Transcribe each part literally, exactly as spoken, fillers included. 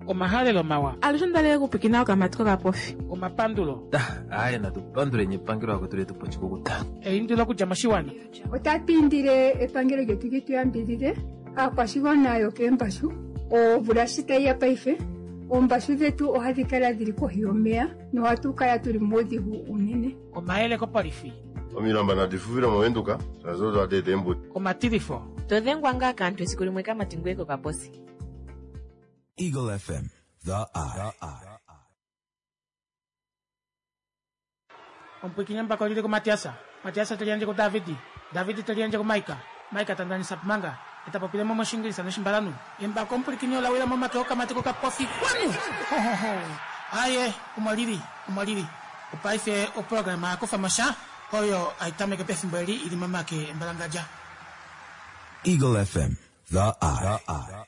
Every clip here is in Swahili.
Omahale lo mawa. Alishondale kupikina ukamatiko ka profi. Omapandulo. Da, aya na tupandule nyepangiro wako tule tupachiko kuta. E indula kujamashiwani. Otapindire epangiro getu gitu yambirire. Akwashibona yo kembashu. O burashita ya paife. Ombashu zetu ohadikala dhiri kohiyomea. No hatukala tuli modihu unene. Omaele ko parifi. Omiramba na difuvira mwenduka. Sazozo adede mbu. Omatirifo. Todhengwa nga kantu esikuli mweka matingweko ka posi. Eagle F M, the eye. Ompikinya mpaka lile ko Matiasa. Matiasa talianje ko Davidi. Davidi talianje ko Maika. Maika tandani sapmanga. Etapopile momo shingiri sana shimbalanu. Yemba kompikinya la wela mama ke okamatiko ka pofi kwanu. Ho ho ho. Aye, umaliri, umaliri. Upaife o programa ko famasha. Hoyo aitame ke pefimbali ili mama ke mbalangaja. Eagle F M, the eye.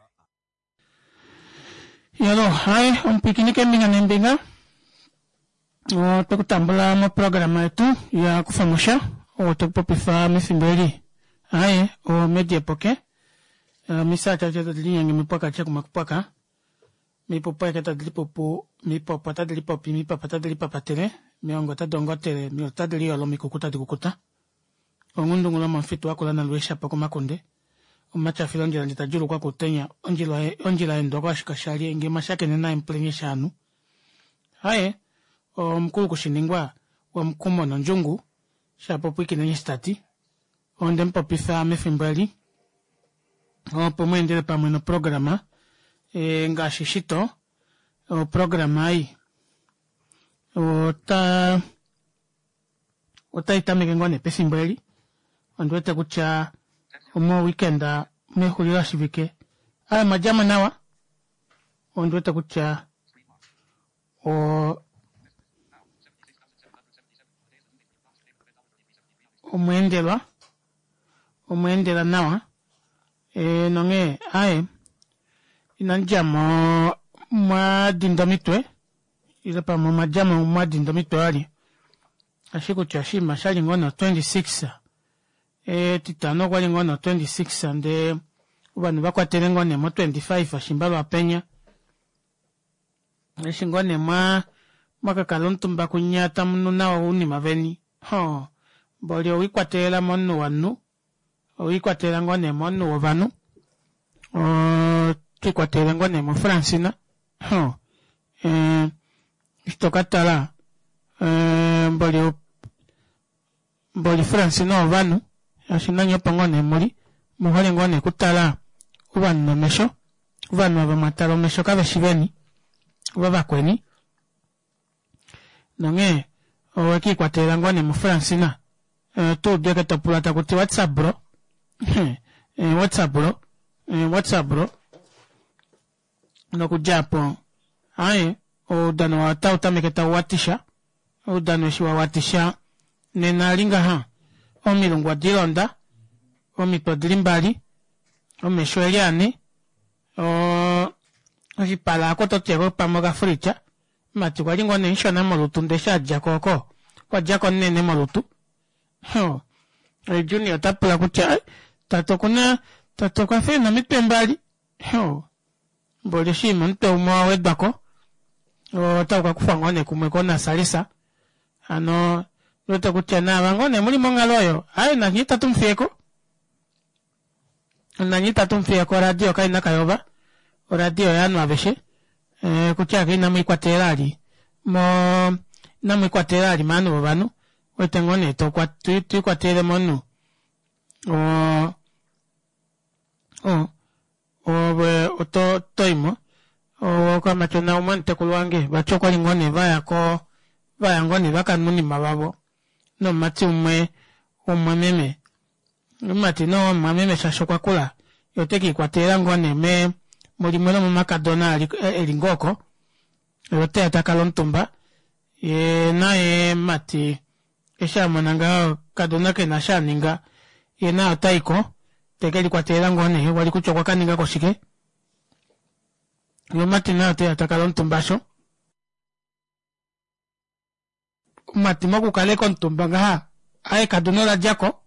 Yalo, hai, ompikinya ke minga nembinga. O tukutambula mo programa yetu ya kufamusha o tukupopifa misimbeli aye o media poke uh, misa cha cha dili yangi mipaka cha kumakupaka mipopa kata dili popo mipopa ta dili popi mipopa ta dili papatere miongo ta dongo tere mio ta dili olo mikukuta dikukuta o ngundu ngula mfitu wako lana luesha pako makonde o macha filonjila nitajuru kwa kutenya onjila onjila ndoko ashikashali inge mashake nena implenyesha anu aye o mkulu kushindingwa wa mkumo na njungu shapo pwiki na nyestati onde mpopisa mefimbali o pomwendele pamwe no programa e, nga shishito o programa ai o ta o ta itamike ngone pesimbali ondwete kucha omo weekenda mehulila shivike aya majama nawa ondwete kucha o omwendelwa omwendela nawa e nonge ae inanjamo mwa dindomitwe ile pa mwa jamo mwa dindomitwe ali ashiku chashima shali ngono twenty-six e titano kwa ngono twenty-six ande ubanu bakwatele ngone mo twenty-five ashimbalo apenya eshingone mwa makakalontumba kunyata mununa uni maveni ho boli owikwatela monu wanu owikwatela ngone monu wavanu o tikwatela ngone mo Francina ho eh istokatala eh boli boli Francina wavanu ashinanya pangone muri muhole ngone kutala ubanu mesho ubanu abamatalo mesho kabe shiveni ubaba kweni nonge oweki kwatela ngone mo Francina Uh, to deke tapulata kuti WhatsApp bro eh WhatsApp bro eh WhatsApp bro no kujapo aye o dano wata utameketa watisha o dano shiwa watisha nena linga ha o milungwa dilonda o mitodlimbali o meshweliani o ojipala akoto tego pamoga fricha mati kwa lingo nensho na molutu ndesha jakoko kwa jako nene molutu ho e junior tapula kucha tato kuna tato kafe na mitembali ho bole shima nto mwa wedbako o tauka kufangone kumekona salisa ano lote kucha na wangone muri mongaloyo ayo na nyita tumfieko na nyita tumfieko radio kaina kayoba o radio yanu abeshe e kucha kina mwikwatelali mo na mwikwatelali manu banu wetengone to kwa tu tu kwa tele monu o o o be oto toimo o kama tuna umante kulwange bachokwa lingone vaya ko vaya ngone baka nuni mababo no mati umwe umwe meme mati no mameme shashokwa kula yoteki kwa tele ngone me muri mwelo mu makadona elingoko yote atakalontumba ye nae mati esha monanga kadona ke na shaninga yena ataiko tekeli kwatela ngone wali kuchokwa kaninga koshike yo matina te atakalon tumbasho matimo kukale kon tumbanga ha ai kadona la jako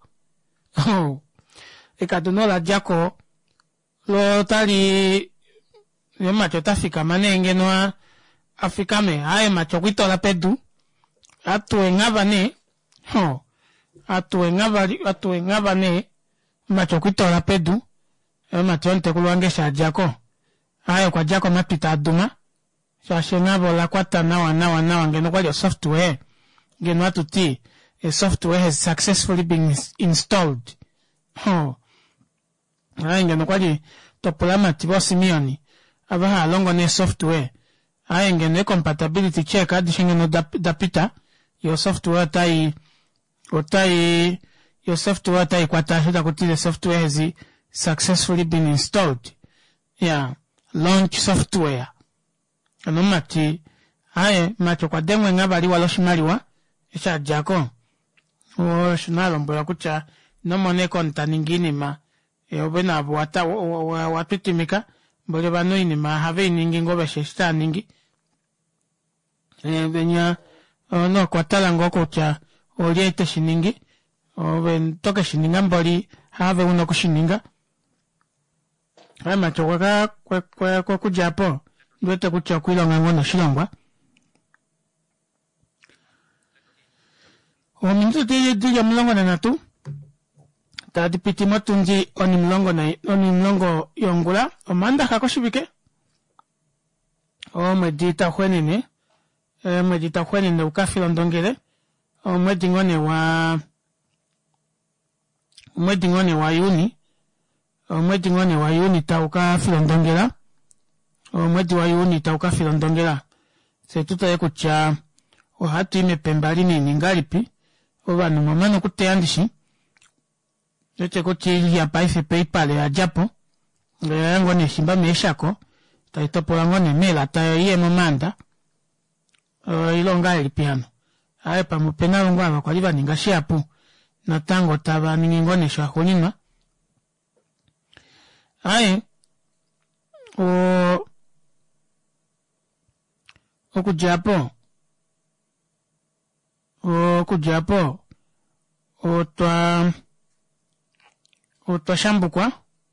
oh e kadona la jako lo tali yo macho tafika manenge no Afrika me ae macho kwito la pedu atu engaba ne ho atu engaba atu engaba ne macho kwito la pedu e macho nte kulwange sha jako ae kwa jako mapita aduma sha shengaba la kwata nawa nawa nawa ngeno kwa software ngeno atu ti a software has successfully been installed ho ae ngeno kwa di topulama tibo simioni abaha longo ne software aye ngene compatibility check adi shingeno dapita your software tai otai your software tai kwata shida kuti the software has successfully been installed yeah launch software ano mati aye macho kwa demwe ngabali walo shimaliwa esha jako o shinalo mboya kucha no mone konta ningini ma e obena abo wata watutimika mbole bano inima have ningi ngobe shesta ningi e benya no kwatala ngoko cha oliete shiningi oben toke shininga mboli have uno kushininga ama chokaka kwa kwa kwa kujapo ndwete kucha kwilonga ngona shilongwa o mintu tije tije mlongo na natu tadi piti matunji oni mlongo na oni mlongo yongula o manda kakoshibike o medita kwenene e medita kwenene ukafila ndongere o medingone wa o medingone wa yuni o medingone wa yuni ta ukafila ndongera o medi wa yuni ta ukafila ndongera se tuta yekucha o hatu ime pembali ni ngalipi o banu mamano kuteandishi yote kuti ya paife PayPal ya japo ngo ne shimba meshako taitopola ngone mela tayo iye momanda o ilonga elipiano aye pa mupena ngwa kwa liba ninga shapu na tango taba ningone sha honina aye o o ku japo o ku japo o twa Utoshambu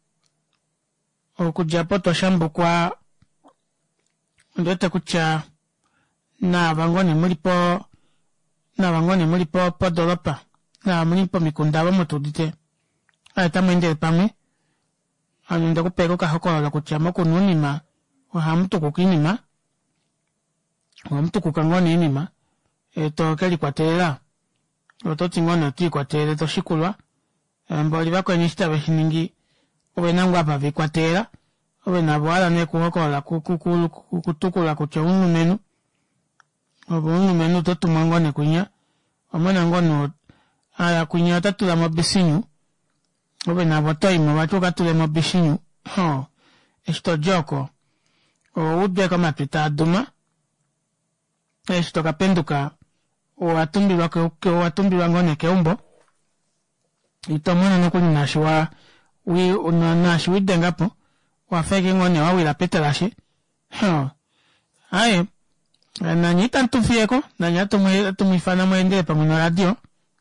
okujapo toshambu kwa ndote kucha na bangoni mulipo na bangoni mulipo podolopa na mulipo mikunda ba mutudite ata mwende pamwe anunda kupeko ka hokola kucha mako nunima wa hamtu kukinima wa mtu kukangoni inima eto kali kwatela ototi ngono ti kwatela to shikulwa mboli bako nishita beshiningi obe nangwa pa vikwatera obe nabwala ne kuhokola kukukulu kutukula kucha unu menu obe unu menu totu mangone kunya omana ngono aya kunya tatula mabisinyu obe nabotoi mwachuka tule mabisinyu ho esto joko o udbe kama pita aduma esto kapenduka o atumbi wake o atumbi wangone keumbo itomona no kuni nashwa wi una nashwi dengapo wa feke ngone wa wila petelashi ha aye na nyita ntufieko na nyato mwe tumifana mwende pa mwana radio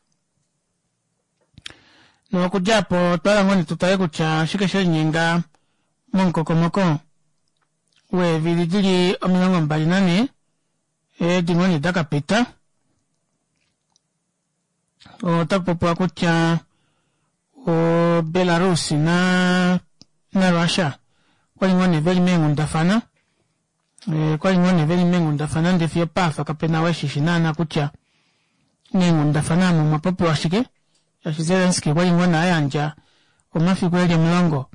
no kujapo tola ngone tutaye kucha shikeshe nyinga monko komoko we vilijili omilongo mbali nane e dingoni daka pita o tapopo kucha o Belarus na na Russia kwa ngone veli mengu ndafana e kwa ngone veli mengu ndafana ndefio pafa kapena washishina na kucha nengu ndafana mu mapopo washike ya Zelensky kwa ngone ayanja o mafiko ele mlongo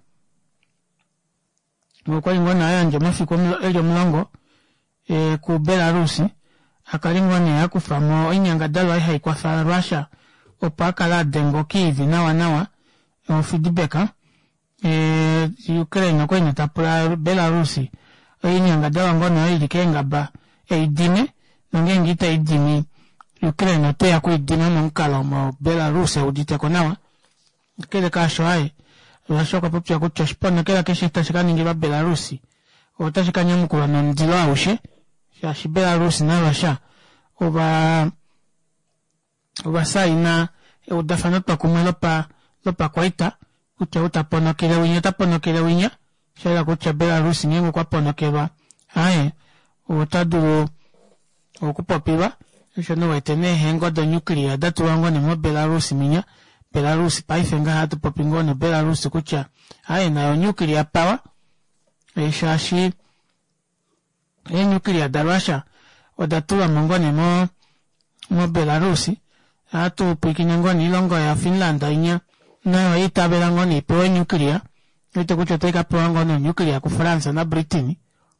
kwa ngone ayanja mafiko ele mlongo e ku Belarus akalingone yakufamo inyanga dalo ai kwa fa Russia opakala dengo kivi nawa nawa o feedbacka e Ukraine ko ina tapula Belarus inyanga dawa ngono ili kenga ba e idime ngengi ta idimi Ukraine te ya ku idime monkala mo Belarus udite ko nawa kile ka shoai la shoka popya ko choshpona kila keshe tashikani ngiba Belarus o tashikanya mukula no ndilo aushe ya shi Belarus na Russia oba oba saina e udafana pa kumelo pa lo pa kwaita uta uta pono kile winya ta pono kile winya shela kucha Belarus ngengo kwa ponokelwa aye otaduro okupopiwa shono wetene hengo do nuclear datu wango ne mo Belarus minya Belarus paifenga hatu popingono Belarus kucha aye na nuclear power e shashi e nuclear da Russia odatua mongone mo mo Belarus atu pikinengo ni longo ya Finland inya na itabela ngoni po nuclear ito kucha teka po ngono nuclear ku France na Britain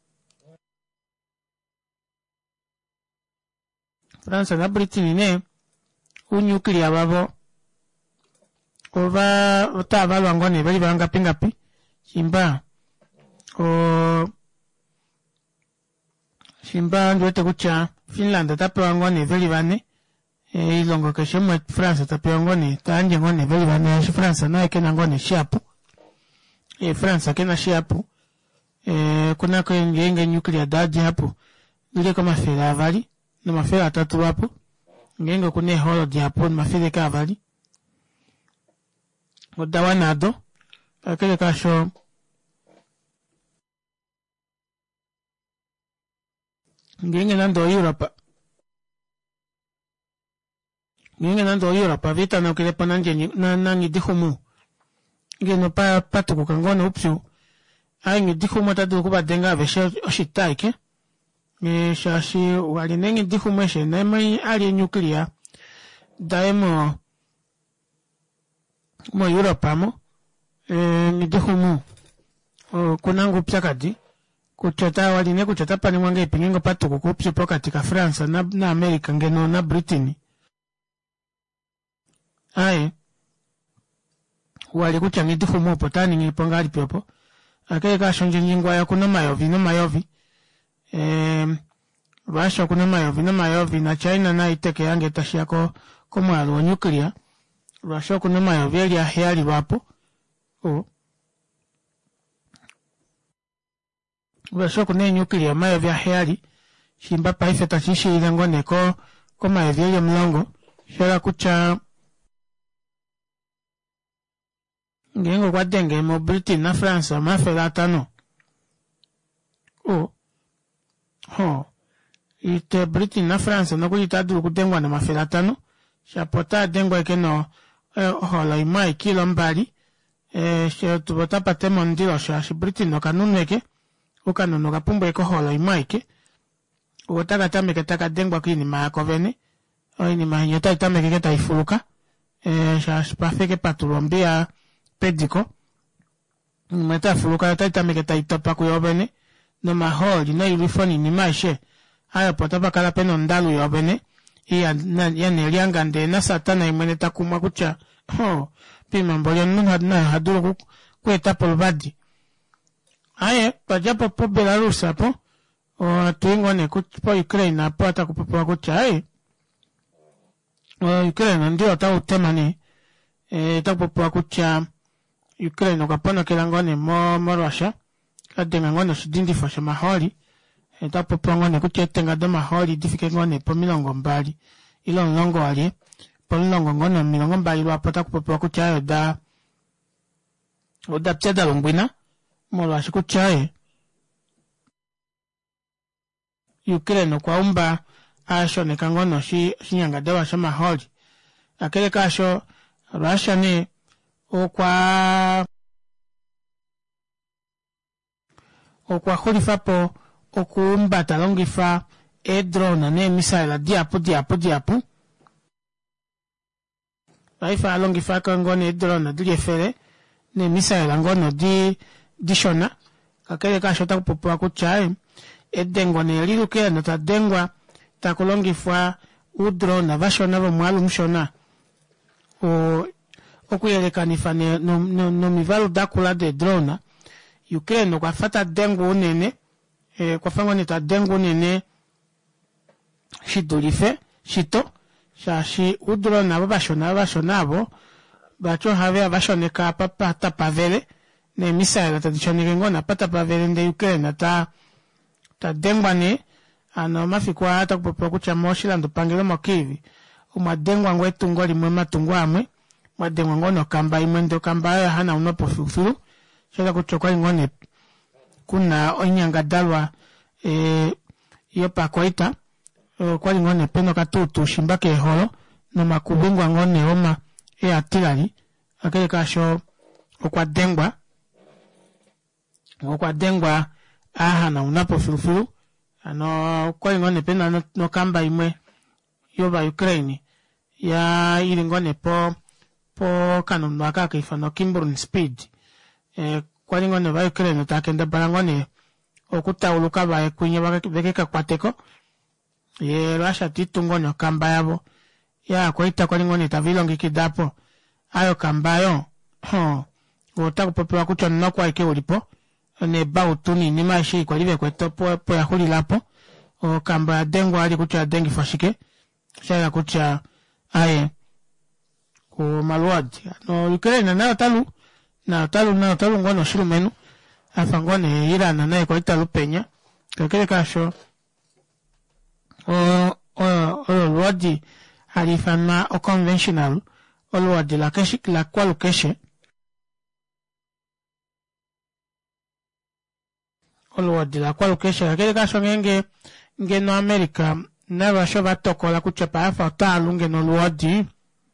France na Britain ne u nuclear babo ova otaba lwangone bali banga pingapi simba o simba ndote kucha Finland tapewa ngone bali bane e ilongo kashemo France tapewa ngone tanje ngone bali bane France na ikena ngone shapu e France kena shapu e kuna ko ngenge nuclear daji hapo ile kama fera vali na mafera atatu hapo ngenge kune holo di hapo mafere ka vali odawa nado akele kasho ngenge nando Europa ngenge nando Europa vita na kile pananje na nangi dihumu ngeno pa patu kangono upsu aingi dihumu tatu kuba denga vesho oshitaike me shashi wali nengi dihumu she na mai ali nuclear daimo mo Europa mo eh ni dihumu o kunangu pyakadi kuchota wali ne kuchota pani mwange pingingo patu kukupsu po katika France na na America ngeno na Britain aye wali kuchangi dihumu potani ngiponga ali pyopo akeke kashonje nyingwa ya kuna mayovi no mayovi eh basho kuna mayovi no mayovi na China na iteke yange tashiako komo alo nuclear basho kuna mayovi ali ahali wapo o basho kuna nuclear mayovi ahali shimba paife tashishi ilengo neko koma mayovi ya mlongo shara kucha ngengo kwa denge mo Britain na France mafela tano o ho ite Britain na France no kujita duru kudengwa na mafela tano shapota dengwa ikeno eh, hola imai kilo mbali eh she tubota patemo ndilo shashi Britain no kanuneke ukanono kapumbo iko hola imai ke utaka tameke taka dengwa kini maakovene o ini mahanyota itameke keta ifuluka eh shashi pafeke patulombia pediko meta fuluka taita meketa itopa kuyobene no maholi na ilifoni ni maishe aya potapa kala peno ndalu yobene iya na yani liangande na satana imene takuma kucha ho pima mbolyo nuna na haduru kweta polbadi aya pajapo po Belarus hapo o tuingone kupo Ukraine hapo ata kupopa kucha aya o Ukraine ndio ta utemani e tapopa kucha Ukraine ukapona kilangone mo mo Russia kadenga ngone shidindi fasha maholi etapo pongone kuchetenga do maholi difike ngone po milongo mbali ilo nlongo ali po milongo ngone milongo mbali lwa pata kupopa kuchayo da oda pcheda longwina mo Russia kuchayo Ukraine kwa umba asho ne kangono shi shinyanga dewa sha maholi akele kasho Russia ni okwa okwa holifapo okumba talongifa e drone ne misaila diapo diapo diapo laifa alongifa kangono e drone dilefere ne misaila ngono di dishona kakele kashota kupopwa kuchai edengwa ne liruke na tadengwa takulongifa u drone vashona bo mwalu mshona o okuyelekanifa ne no, no, no mivalo dakula de drone Ukraine kwa fata dengo nene eh, kwa fango nita dengo nene shidolife shito shashi udro na babashona bashona abo bacho have abashone ka papa tapavele ne misaila tadishone ngona pata pavele nde Ukraine ta ta dengwa ne ano mafikwa hata kupopa kucha moshila ndo pangelo mokivi umadengwa ngwetu ngoli mwema tungwamwe mwadengwa ngono kamba imwendo kamba hana unopo fufuru shela kuchokwa ngone kuna onyanga dalwa e iyo pakoita kwali ngone peno katutu shimbake holo no makubingwa ngone oma e atilali akele kasho okwa dengwa okwa dengwa aha na unapo fulufulu ano kwali ngone peno no, no kamba imwe yoba Ukraine ya ili ngone po po kanunu akaka ifano Kimberley speed e kwali ngone ba Ukraine takenda balangone okutauluka bae kunye bakeka kwateko ye Russia titungone kamba yabo ya kwaita kwali ngone tavilongi kidapo ayo kambayo ho ota kupopewa kucho nnoko ike ulipo ne ba utuni ni mashi kwa live kweto po po ya huli lapo o kamba dengwa ali kucho dengi fashike shaya kucho aye ku malwadi no Ukraine na talu na talu na talu ngono shilumenu afangone Iran na kwa italu penya kakele kasho o o o lwadi alifana o conventional o lwadi la keshi la kwalu keshe o lwadi la kwalu keshe kakele kasho ngenge ngeno America na basho batokola kuchapa afa talu ngeno lwadi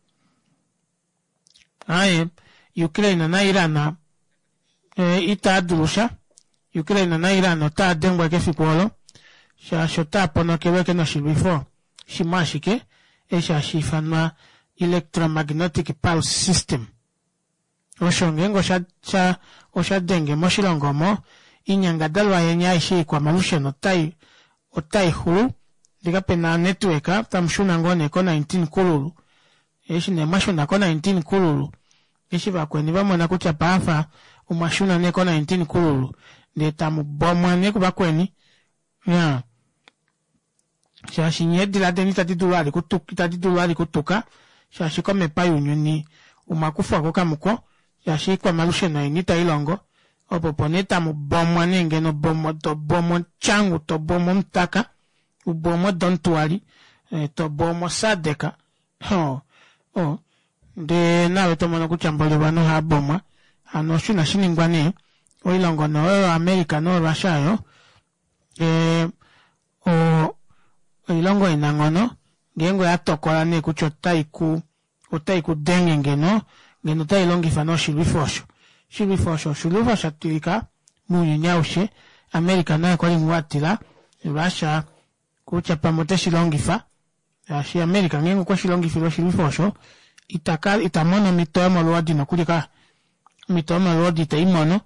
aye Ukraine na Iran e ita durusha Ukraine na Iran ta dengwa ke fikwolo sha shota pono ke weke no shibifo shimashike e sha shifana electromagnetic pulse system oshongengo sha cha osha denge moshilongo mo inyanga dalwa yenya ishi kwa malushe no tai otai hulu diga pena network tamshuna ngone ko nineteen kululu eshi ne mashuna ko nineteen kululu eshi bakweni bamona kucha pafa umashuna neko nineteen kululu ndeta mubomwa neko bakweni ya shashi nyedi la denita titulali kutuka titulali kutuka shashi kome payu nyuni umakufa koka muko shashi kwa malushe no inita ilongo opoponeta mubomwa nenge no bomo to bomo changu to bomo mtaka ubomo dontuali eh, to bomo sadeka ho oh de nawe to mono kuchambole bano ha bomwa ano shuna shiningwane oilongo no America no Russia yo eh o oilongo inangono gengo ya tokola ne kuchota iku otaiku denge ngeno ngeno tai longi fano shilifosho shilifosho shilifosho tilika munyu nyaushe America na kwa lingwatila Russia kucha pamote shilongi fa ya shi America ngengo kwa shilongi filo shilifosho itaka itamono mitomo lwadi no kulika mitomo lwadi taimono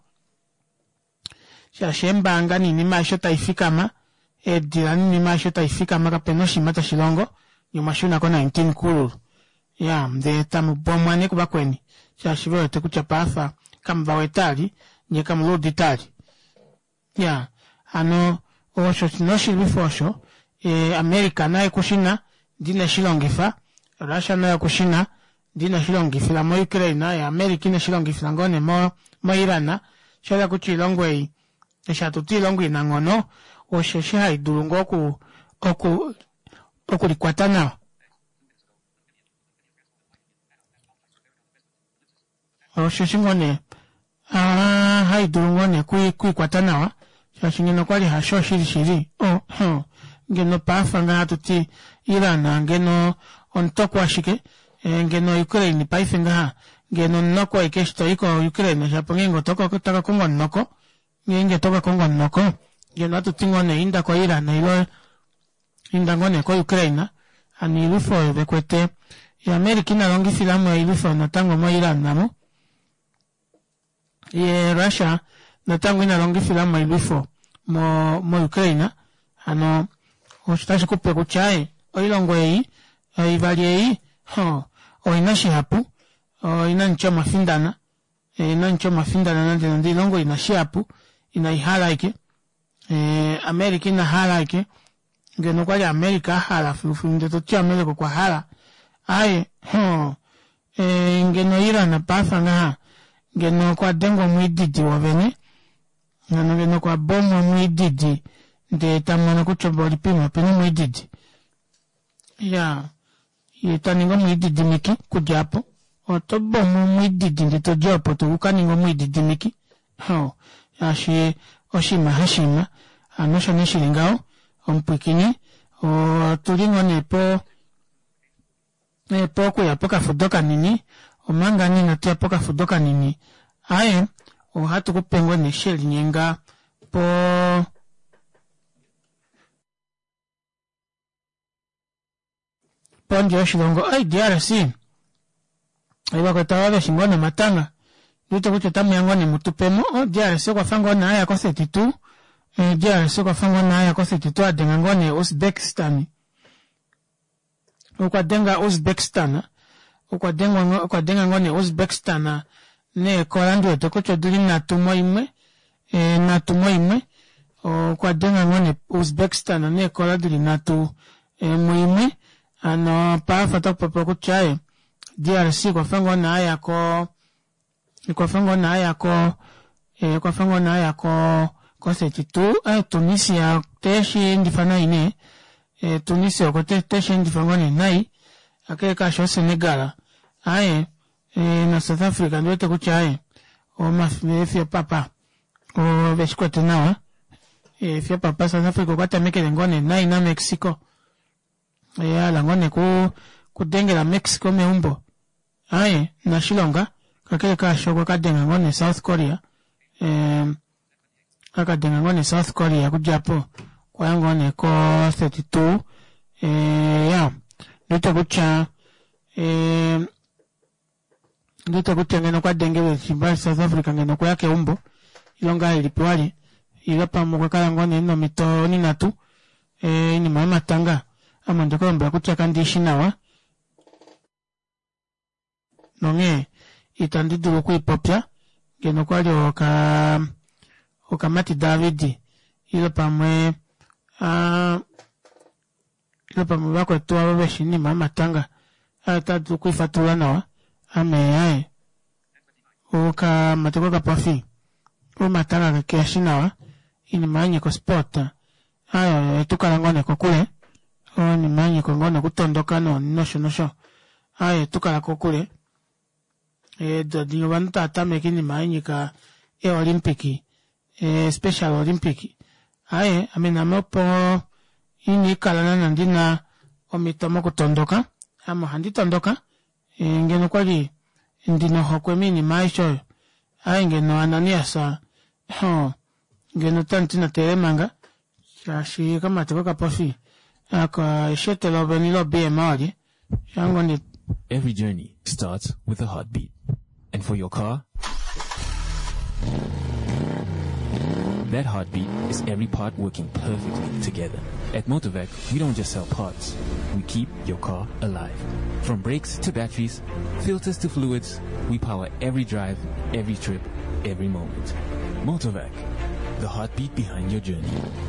shashemba angani ni masho taifikama edirani ni masho taifikama kapeno shimata shilongo yumashuna ko nineteen kululu ya mde tamu bomwane kubakweni shashivo te kuchapafa kamba wetali nye kama lodi tali ya ano osho chinoshi bifosho e America na kushina dina shilongifa Russia na kushina dina shilongifila mo Ukraine ya America na shilongifila ngone mo mo Irana shala kuchilongwe esha tutilongwe nangono osho shai durungo ku oku oku likwatana osho shingone ah hai durungone kui kui kwatana shashingino kwali hasho shiri shiri oh huh ngeno pafa nga tuti Irana ngeno ontokwa shike ngeno Ukraine paifenga ngeno noko ikesto iko Ukraine japongengo toko kutaka kongo noko ngenge toka kongo noko ngeno atutingone inda ko Irana ilo inda ngone ko Ukraine ani ilufo bekwete ya America na longi filamu ilufo na tango mo Irana mo ye Russia na tango ina longi filamu ilufo mo mo Ukraine ano oshitashi kupe kuchae oilongo ei oivali ei ho oinashi hapu oinancho mafindana inancho mafindana nande nandi longo inashi hapu inaihala ike eh America ina hala ike ngeno kwa America hala fufu ndeto tia America kwa hala ai ho eh ngeno Irana pafa nga ngeno kwa dengo mwididi wavene ngeno ngeno kwa bomo mwididi de tamana kuchoboli pima pena mwididi ya yetaningo mwididi miki kujapo otobo mwididi ndito jopo to ukaningo mwididi miki ho ashi oshima hashima anosho nishilingao ompwikini o tulingo nepo nepo kuya poka fudoka nini omanga nina tia poka fudoka nini aye o hatu kupengo nesheli nyenga po pondi oshilongo ay D R C iwa kotawa beshingone matanga Luto kucho tamu yangone mutupemo o D R C kwa fango na haya kose titu e, D R C kwa fango na haya kose titu adengangone Uzbekistan ukwa denga Uzbekistan ukwa denga ukwa denga ngone Uzbekistan ne kolandi weto kucho duli na tumo imwe e, na tumo imwe ukwa denga ngone Uzbekistan ne kolandi na tu e, muimwe ano pa fata popo kuchaye D R C kwa fango na haya ko kwa fango na haya ko e, kwa fango na haya ko ko setitu e, Tunisia teshi ndifana ine e, Tunisia ko te, teshi ndifango ni nai ake kasho Senegal ae e, na South Africa ndote kuchaye o mafia papa o beshikote nawa e, fia papa South Africa kwa tameke ngone nai na Mexico e, ala ngone ku kudenge la Mexico meumbo ae na Shilonga kakele kasho kwa kadenga ngone South Korea eh akadenga ngone South Korea kujapo kwa ngone ko thirty-two eh ya ndoto kucha eh ndoto kucha ngeno kwa denge we chimba South Africa ngeno kwa yake umbo ilonga ilipwali ilapa mwe kala ngone no mito ni natu eh ni mama tanga amandoko mbya kucha kandishi nawa nonge itandidu kuipopya geno kwali oka okamati David ilo pamwe ah ilo pamwe bako tuwa babeshini mama tanga atatu kuifatula nawa ame ae oka mateko kapafi o matanga kashinawa ini manye ko sport ayo tukala ngone ko kule o ni manye ko ngone kutondoka no nosho nosho ayo tukala ko kule e do dinyo banta tameki ni manye ka e olimpiki e special olimpiki aye amena mopo ini kala na ndina omitomo kutondoka amo handi tondoka e ngeno kwali ndino hokwe mini maisho aye ngeno ananiasa ho ngeno tantina telemanga shashi kama teko pofi aka shetelo benilo be mali shango ni. Every journey starts with a heartbeat. And for your car, that heartbeat is every part working perfectly together. At Motorvac, we don't just sell parts, we keep your car alive. From brakes to batteries, filters to fluids, we power every drive, every trip, every moment. Motorvac, the heartbeat behind your journey.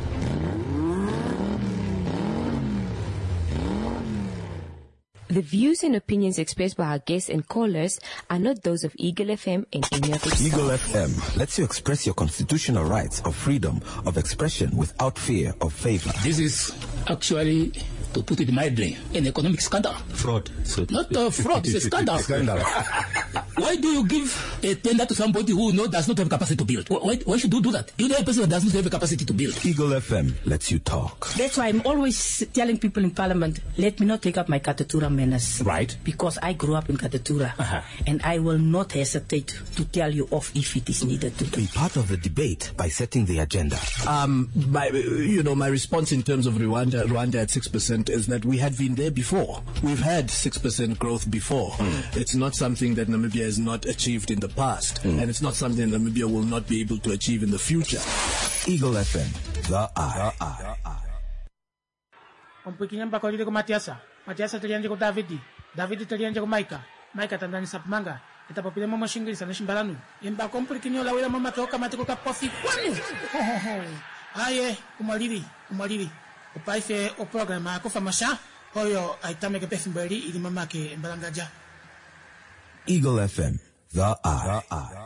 The views and opinions expressed by our guests and callers are not those of Eagle F M and any of its Eagle F M lets you express your constitutional rights of freedom of expression without fear of favor. This is actually, to put it mildly, an economic scandal. Fraud. So not a fraud, it's a scandal. Scandal. Why do you give a tender to somebody who no, does not have capacity to build? Why, why should you do that? You know a person that does not have a capacity to build. Eagle F M lets you talk. That's why I'm always telling people in Parliament, let me not take up my Katatura menace. Right. Because I grew up in Katatura. Uh-huh. And I will not hesitate to tell you off if it is needed to do. Be part of the debate by setting the agenda. Um, my, you know, my response in terms of Rwanda, Rwanda at six percent is that we had been there before. We've had six percent growth before. Mm. It's not something that Namibia has not achieved in the past. Mm. And it's not something that Namibia will not be able to achieve in the future. Eagle F M, the eye. The eye. Ompikinya mpaka ulile kwa Matiasa. Matiasa tulianje kwa Davidi. Davidi tulianje kwa Maika. Maika tandani sapmanga. Itapopile mama shingilisa na shimbalanu. Imba kompikinya la wila mama toka matiko ka pofi kwanu. Aye, kumaliri, kumaliri. Upaife o programa kufa masha. Hoyo aitame ke pefi mbeli ili mama ke mbalangaja. Eagle F M, the eye. The eye.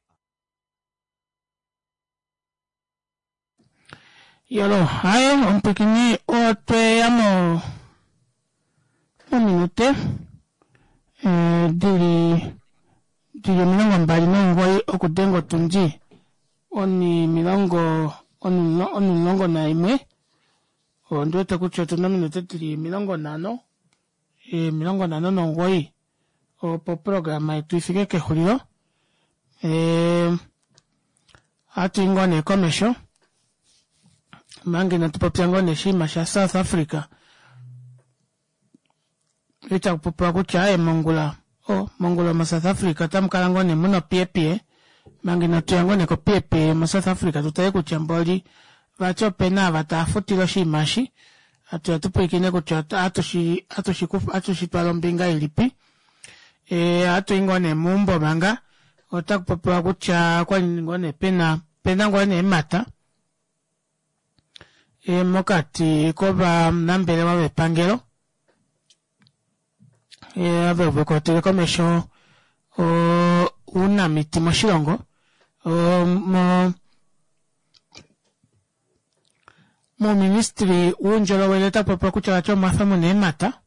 Yalo, haye, ompikini ote amo un minute eh, diri diri minonga mbali nongwai okudengo tunji oni milongo oni oni milongo na imwe ondo takucho tuna minute tili milongo nano e milongo nano nongoi o po programa yetu ifike kehuliro e atu ingone komesho mangi na tupopia ngone shima sha South Africa ita kupopua kucha e mongula o mongula ma South Africa tamkala ngone muno pie pie mangi na tuyangone ko pie pie ma South Africa tutaye kuchamboli vacho pena vatafutilo shimashi atu atupo ikine kucha atu shi atu shi kufu atu shi palombinga ilipi e atu ingone mumbo manga otakupopua kucha kwa ngone pena pena ngone mata e mokati koba nambele wawe pangelo e ave voko telekomesho o una miti moshilongo o mo mo ministry unjolo weleta popo kucha cho mafamu ne mata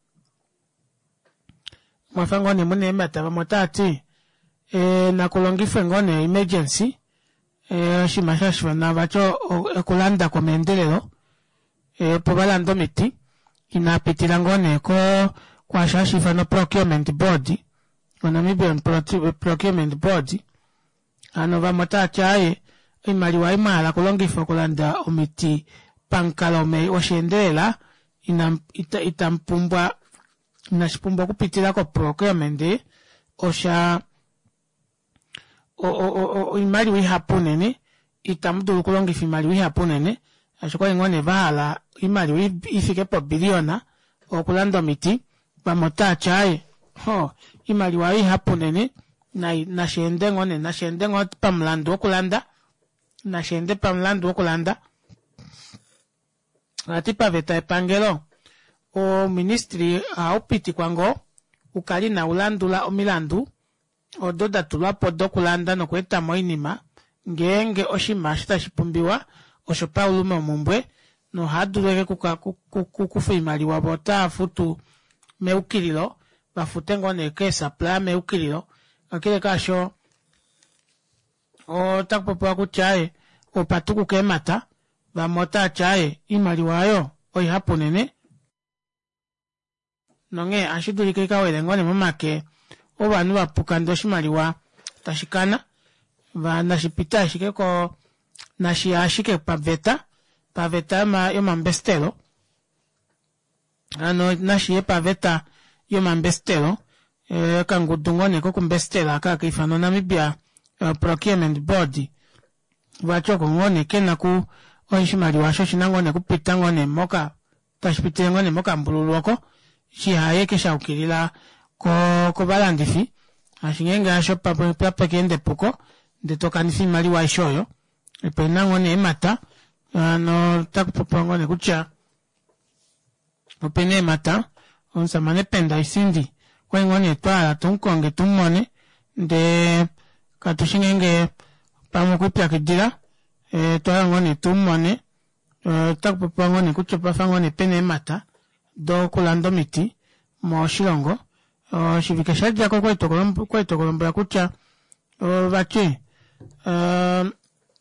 mafango ne mune mata bamotati e na kulongife ngone emergency e shimashashwa na bacho kulanda kwa maendeleo e pobalando miti inapitila ngone ko kwa shashifa no procurement board kwa Namibian procurement board ano vamota chaye imali wa imala kulongifa kulanda omiti pankalome oshendela ina ita, itampumbwa nashipumbwa kupitila ko procurement osha o o o, o imali wi hapunene itamdulu kulongifa imali wi hapunene ashikwa ngone vala imali wi ifike po biliona okulanda miti vamota chaye ho imali wa wi hapunene na na shende ngone na shende ngot pamlando okulanda na shende pamlando okulanda ati paveta epangelo o ministry aupiti kwango ukali na ulandula omilandu ododa tulwapo dokulanda nokweta moinima ngenge oshimashita shipumbiwa osho Paulo mumbwe no haduleke kuka kukufa imali wabota futu meukililo bafute ngone kesa pla meukililo akile kasho o takpopo kuchaye o patuku kemata bamota chaye imali wayo oi hapunene nonge ashidulike kawele ngone mamake o banu bapukando shimaliwa tashikana va nashipita shike ko nashi ashike paveta paveta ma yo mambestelo ano nashi paveta yo mambestelo e kangudungone ko kumbestela kaka ifano Namibia uh, procurement board vacho ngone kena ku onshimali washo shinangone kupita ngone moka tashipite ngone moka mbululoko shi haye kesha ukilila ko ko balandifi ashingenga asho papa papa kende puko de tokanifi mali wa shoyo epena ngone mata ano takupopa ngone kucha opene mata onsa mane penda isindi kwa ngone twala tunkonge tumone de katushingenge pamukupya kidira e twala ngone tumone e takupopa ngone kucha pafa ngone pene mata do kulando miti mo shilongo o shivika jako kwa itokolombo kwa itokolombo ya kucha o vachi um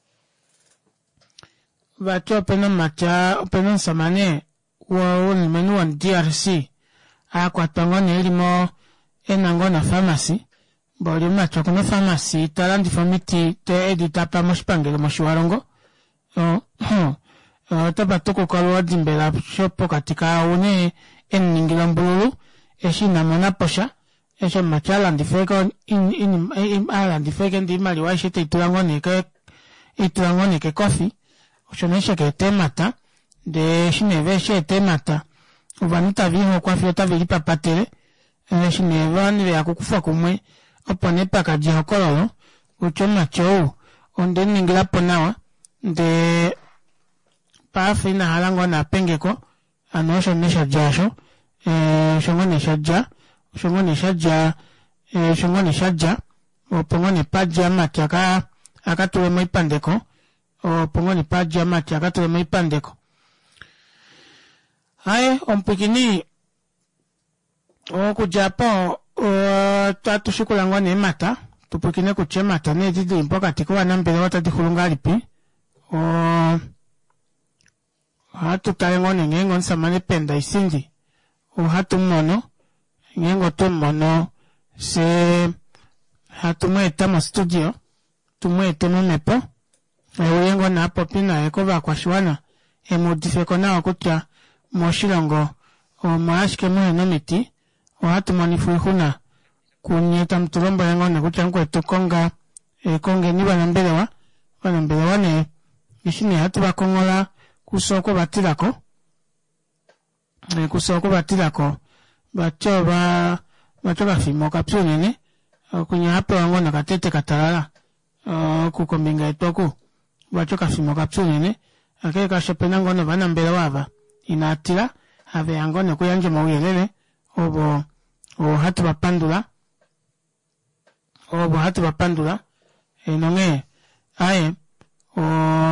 vachi pena macha pena samane wa uni menu wa D R C a kwa tangone ilimo enangona pharmacy boli macha kuna pharmacy talandi famiti te edita pa moshpangelo moshiwarongo o Uh, taba toko kalwa dimbela shopo katika une eningila mbulu eshi na mona posha esho machala ndifeko in in in ala ndifeko ndi mali wa shite itulangone ke itulangone ke coffee oshonesha ke temata de shineve she temata uvanita viho kwa fiota vilipa patere e shineva ni ya kukufa kumwe opone paka jihokololo uchoma chou onde ningila ponawa de pafi na halango na pengeko anosho nisha jasho eh shongo nisha ja shongo nisha ja eh shongo nisha ja o pongo ni paja mati aka akatuwe maipandeko o pongo ni paja mati akatuwe maipandeko hae ompikini o ku Japan o tatu shikulango ni mata tupukine kuchema tane didi mpoka tikuwa nambele wata dikulunga lipi o hatu taengone ngengon samane penda isindi o hatu mono ngengo tu mono se hatu mweta ma studio tu mwete mumepo e uyengo na hapo pina eko va kwa shwana e modifeko na wakutia moshilongo o maashke mwe no miti o hatu manifuihuna kunyeta mtulombo yango na kutia mkwe tukonga e konge ni wanambelewa wanambelewa ne ishini hatu wakongola kusoko batilako e kusoko batilako bacho ba bacho bafimo kapyonene kunya hapo wango na katete katalala kukombinga etoku bacho kafimo kapyonene ake kashopena ngono banambelewa aba inatila ave yango ne kuyanje mawelele obo o hatu bapandula obo hatu bapandula enonge aye o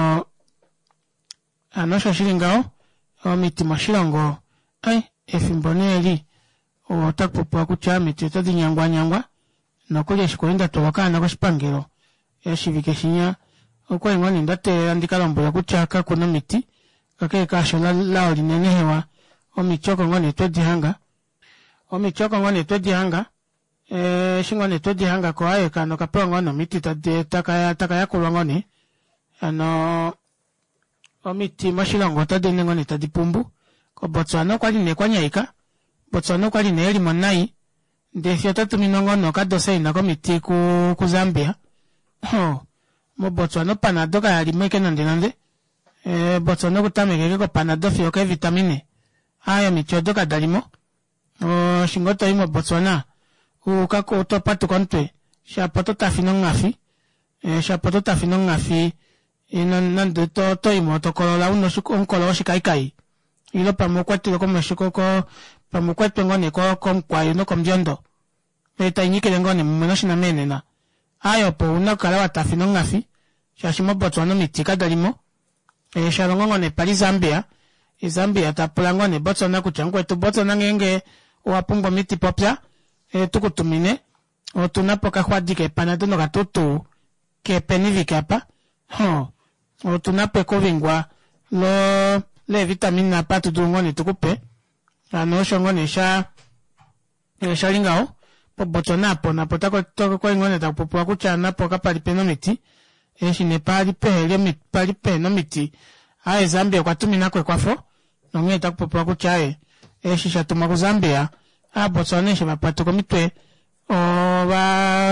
anosho shilingao o miti mashilongo ai efimboneli o takpopo akucha miti todi nyangwa nyangwa nokulya shikoinda towakana kwa shipangelo yashivike shinya okwa ingoni ndate andikalombo yakuchaka kuna miti kake kashola lao linenehewa o michoko ngone todi hanga o michoko ngone todi hanga eh shingone todi hanga ko aye kano kapewa ngono miti tade takaya takaya kulwa ngone ano o miti mashilongo tade ngone tadi pumbu ko Botswana kwali ne kwanyaika Botswana kwali ne eli monai ndefya tatu minongo no kadose ina ko miti ku ku Zambia ho mo Botswana panado ka ali meke nande nande eh Botswana kutameke ko panado fyo ke vitamine aya michodo ka dalimo o shingoto imo Botswana u kako to patu kontwe sha poto tafino ngafi eh sha poto tafino ngafi ina nande to to imo to kolola uno shuko onkolo shikai kai ilo pamokwati ko meshiko ko pamokwati ngone ko kom kwayo no komjondo eta inyike ngone mmono shina menena ayo po una kala watafino ngafi sha shimo Botswana mitika dalimo e sha ngone pali Zambia e Zambia tapula ngone Botswana kuchangwa to Botswana ngenge wapungo miti popya e tukutumine o tunapoka hwadike panado no gatutu ke penivika pa ho o tunape kovingwa lo le vitamine na patu dungone tukupe ano shongone sha e shalingao po Botswana po na potako toko kwa ngone ta popo akuchana po kapali penomiti e shine pali pele mit pali penomiti a Zambia kwa tumina kwe kwafo nonge ta popo akuchae e shisha tumaku Zambia a Botswana sheba patoko mitwe o va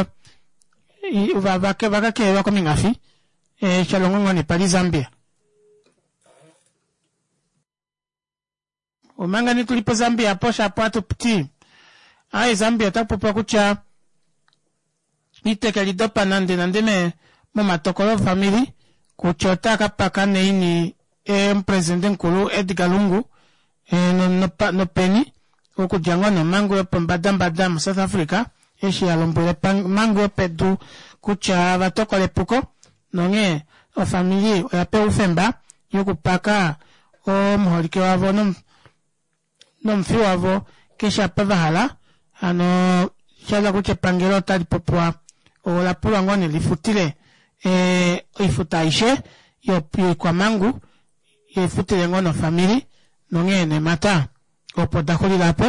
va va ke va ke va komingafi e chalongo ngone pali Zambia o mangani tulipo Zambia posha pato pti ai Zambia tapopo kucha iteke lidopa nande nande me mama tokolo family kuchota kapaka neini e president nkulu Edgar Lungu e no no, no peni oku jango no mango pambadam badam South Africa e shi alombole mango pedu kucha batoko le puko nonge o family o yape ufemba yoku paka o mholike wavo no no mfi wavo kisha pevahala ano shala kuche pangelo tali popwa o la pula ngone lifutile e ifutaishe yo pio kwa mangu ifutile ngono family nonge ne mata o podakuli lapo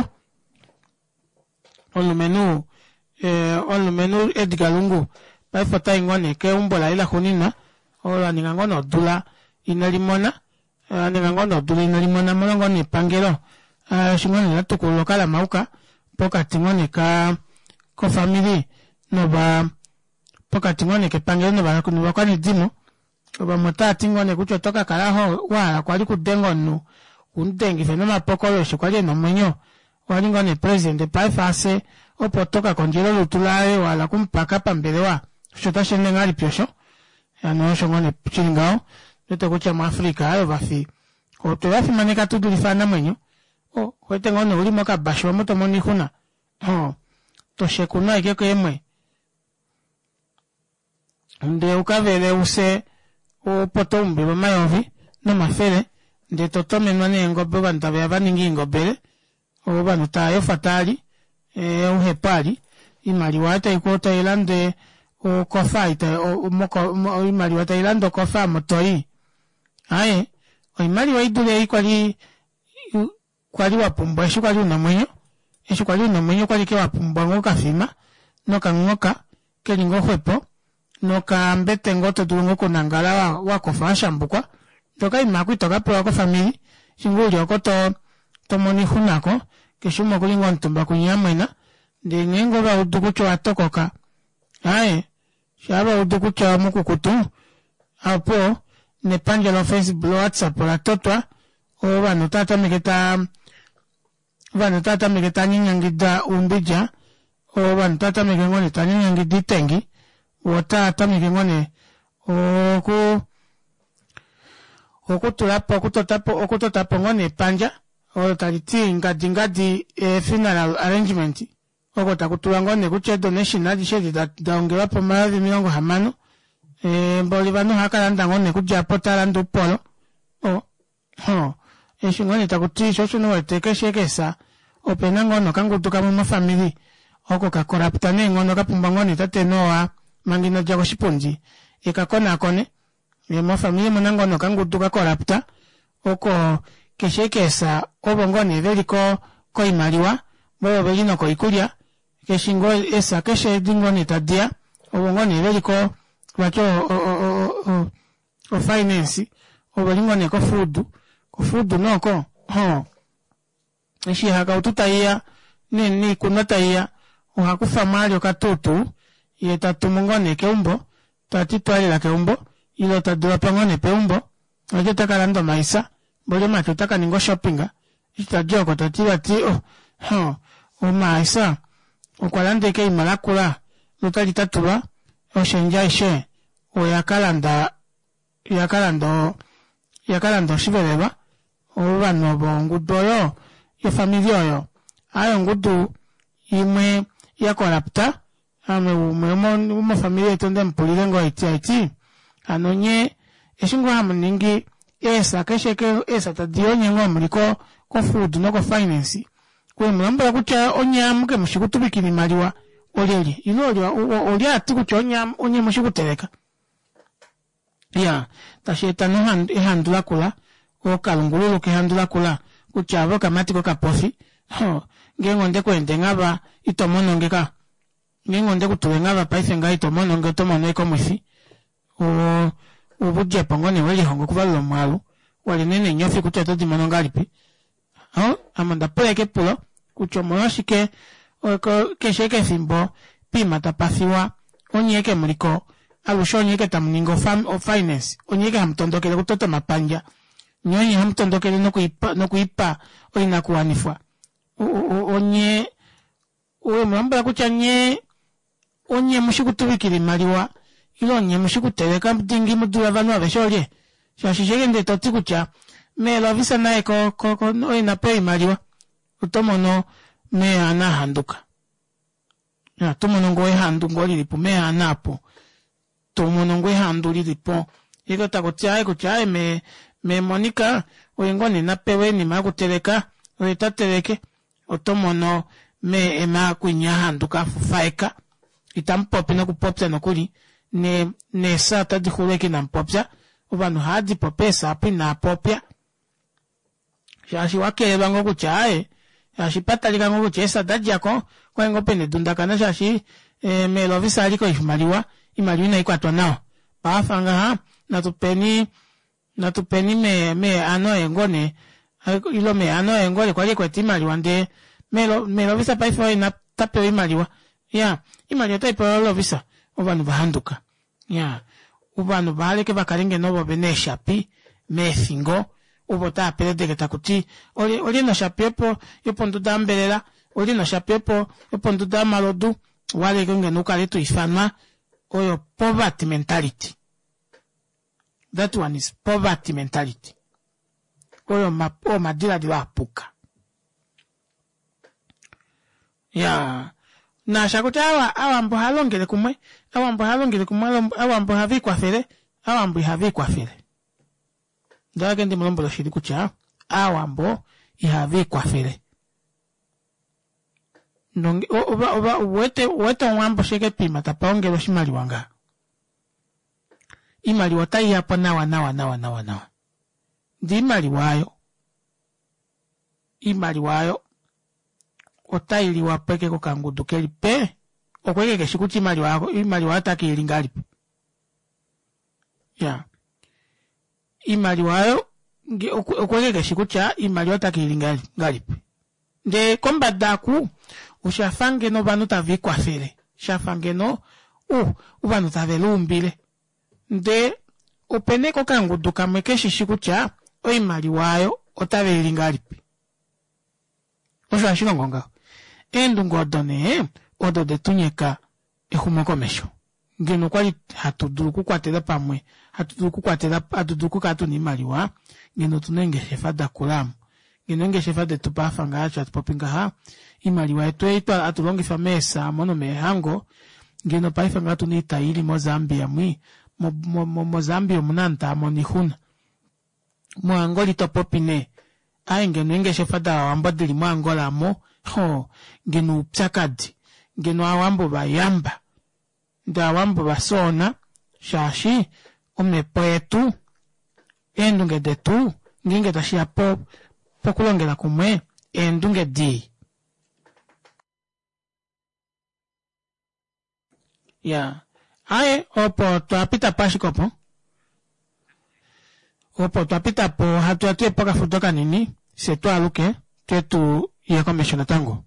on menu eh on menu Edgar Lungu pa fota ngone ke umbola ila hunina o la ningangono dula inalimona uh, ningangono dula inalimona molongo ni pangelo uh, shingone la tukuloka la mauka poka tingone ka ko family no ba poka tingone ke pangelo no ba kunu kwa ni dimo oba mota tingone kucho toka kalaho wala kwali kudengo no undengi fenoma pokolo shikwali no mwenyo wali ngone president pa fase opotoka konjelo lutulae wala kumpaka pambelewa shota shende ngali pyosho ano shongone chingao nete kucha mu Afrika ayo bafi ko to bafi maneka tudulifana mwenyo o kwete ngone uli moka basho moto moni kuna oh to shekuna ike ko emwe nde ukavele use o potombe bamayovi no mafele nde totome nwane ngobe bantabe abaningi ngobele o banu tayo fatali e uhepali imali wata ikota ilande o kofa ita o moko o imali wa tailando kofa motoi aye o imali wa idule ikwali kwali wapumbwa esho kwali unamwenyo esho kwali unamwenyo kwali ke wapumbwa ngoka fima noka ngoka ke lingo hwepo noka mbete ngoto tulungo kunangala wa, wa kofa shambukwa toka imaku toka pro ko family shinguli okoto tomoni hunako ke shumo kulingo ntumba kunyamwena de ngengo ba udukucho atokoka aye shaba udukucho mukukutu apo ne panja la Facebook WhatsApp la totwa o bano tata miketa bano tata miketa nyangida umbija o bano tata mikengone tanyangidi tengi o tata mikengone o ku o kutulapo okutotapo okutotapo ngone panja o taliti ngadi ngadi e, funeral arrangement oko takutula ngone kuche donation adi shedi da daongera po maravi milongo hamano e mboli bano hakalanda ngone kuja potala ndu polo o ho esho ngone takuti shosho no teke shekesa opena ngono kangutuka mu family oko ka koraptane ngono kapumba ngone tate noa mangino jago shipunji ikakona akone e mo family monango no kangutuka korapta oko keshekesa obongone veliko ko imaliwa boyo belino ko ikulia keshingo esa keshe dingone tadia obongone veliko wacho o o o o finance obelingone ko food ko food noko ho eshi haka ututaiya ni ni kunataiya uhakufa malio katutu yeta tumungone keumbo tatitwali la keumbo ilo tadura pangone peumbo ajeta kalando maisa bole macho taka ningo shoppinga itajoko tatira ti oh ho o maisa ukwalande ke imalakula lutali tatuba o shenjaishe o yakalanda yakalando yakalando shiveleba o bano bongudoyo ya familia yo ayo ngudu imwe yakolapta ame umemo mo familia tonde mpulirengo iti iti anonye eshingo hamningi esa kesheke esa tadionye ngomuliko ko food no ko finance kwe mlamba kucha onyamuke mushikutubikini maliwa oleli ino olya olya atukucha onyam onye mushikutereka ya tasheta no hand handula kula o kalungulu ke handula kula kuchabo kamatiko kapofi ho ngengonde kwende ngaba itomono ngeka ngengonde kutuwe ngaba paise nga itomono ngetomono iko mwifi o ubuje pangone wali hongo kubalo malu wali nene nyofi kucha todi monongalipi ho amanda peke pulo kuchomono shike o kesheke simbo pima tapasiwa onyeke muliko alushonyeke tamningo fam of finance onyeke hamtondokele kutoto mapanja nyonyi hamtondokele no kuipa no kuipa oina kuanifwa onye o mamba kuchanye onye mushikutubikira maliwa ilo nye mushikutereka mtingi mudula vanu aveshole shashisheke nde toti kucha me lo visa nae ko ko ko oina pe maliwa utomono me ana handuka ya tomono ngoe handu ngoli lipo me anapo tomono ngoe handu lipo iko takotia iko chae me me Monica oyengoni napewe ni makutereka oyetatereke otomono me ema kunya handuka fufaika itampopi no kupopsa no kuli ne ne sata di khuleki na mpopsa ubanu hadi popesa api na popya shashi wake bango kuchae shashi patalika ngo kuchesa dajako kwa ngo pene dundakana shashi e, me lovisa aliko ifmaliwa imaliwa na ikwatwa nao pafanga ha na tupeni na tupeni me me ano engone ilo me ano engole kwa kwa timaliwa nde me lo me lovisa paifo ina tape imaliwa ya imaliwa taipo lovisa ubanu bahanduka ya ubanu baleke bakalenge no bobenesha pi me fingo ubota pelede ketakuti oli oli no shapiepo yopo nduda mbelela oli no shapiepo yopo nduda malodu wale genge nuka letu ifana oyo poverty mentality. That one is poverty mentality. Oyo ma o madila diwa puka ya na shakuta awa awa mbo halongele kumwe awa mbo halongele kumwe awa mbo havi kwa fere awa mbo havi kwa fere ndaga ndi mulombo lo shiri kucha awa mbo ihavi kwa fere Nonge oba oba wete wete wambo sheke pima tapaonge lo shimali wanga. Imali watai hapa nawa nawa nawa nawa nawa. Ndi imali wayo. Imali wayo. Otai li wapeke ko kangudu keli pe. Okweke keshikuti imali wako, imali wataki ilingali. Ya. Imali wayo okweke keshikucha imali wataki ilingali ngali. De komba daku ushafange no banu tavi kwafere. Shafange no u ubanu tave lumbile. De opene ko kangudu kameke shishikucha o imali wayo otave ilingali. Osha shinongonga. Endu ngodone odo de tunyeka ehumoko mesho. Ngeno kwali hatuduru kukwatela pamwe, hatuduru kukwatela hatuduru kukatu ni maliwa, ngeno tunenge shefa da kulamu. Ngeno nge shefa de tupafanga acho atupopinga ha, imaliwa etu etu atulongi fa mesa mono mehango, ngeno paifanga atu ni itaili Mozambia mwi, mo, mo, mo, Mozambia munanta monihuna. Mwangoli topopine, ay ngeno nge shefa da wambadili mwangola mo, ho, ngeno psakadi, ngeno awambo bayamba. Nda awambo basona, shashi, umepoetu, endunge de tu, nginge tashia po, pokulongela kumwe, endunge di. Ya, ae, opo, tuapita pashikopo. Opo, tuapita po, hatu atu epoka futoka nini, se tu aluke, tuetu yako meshona tango.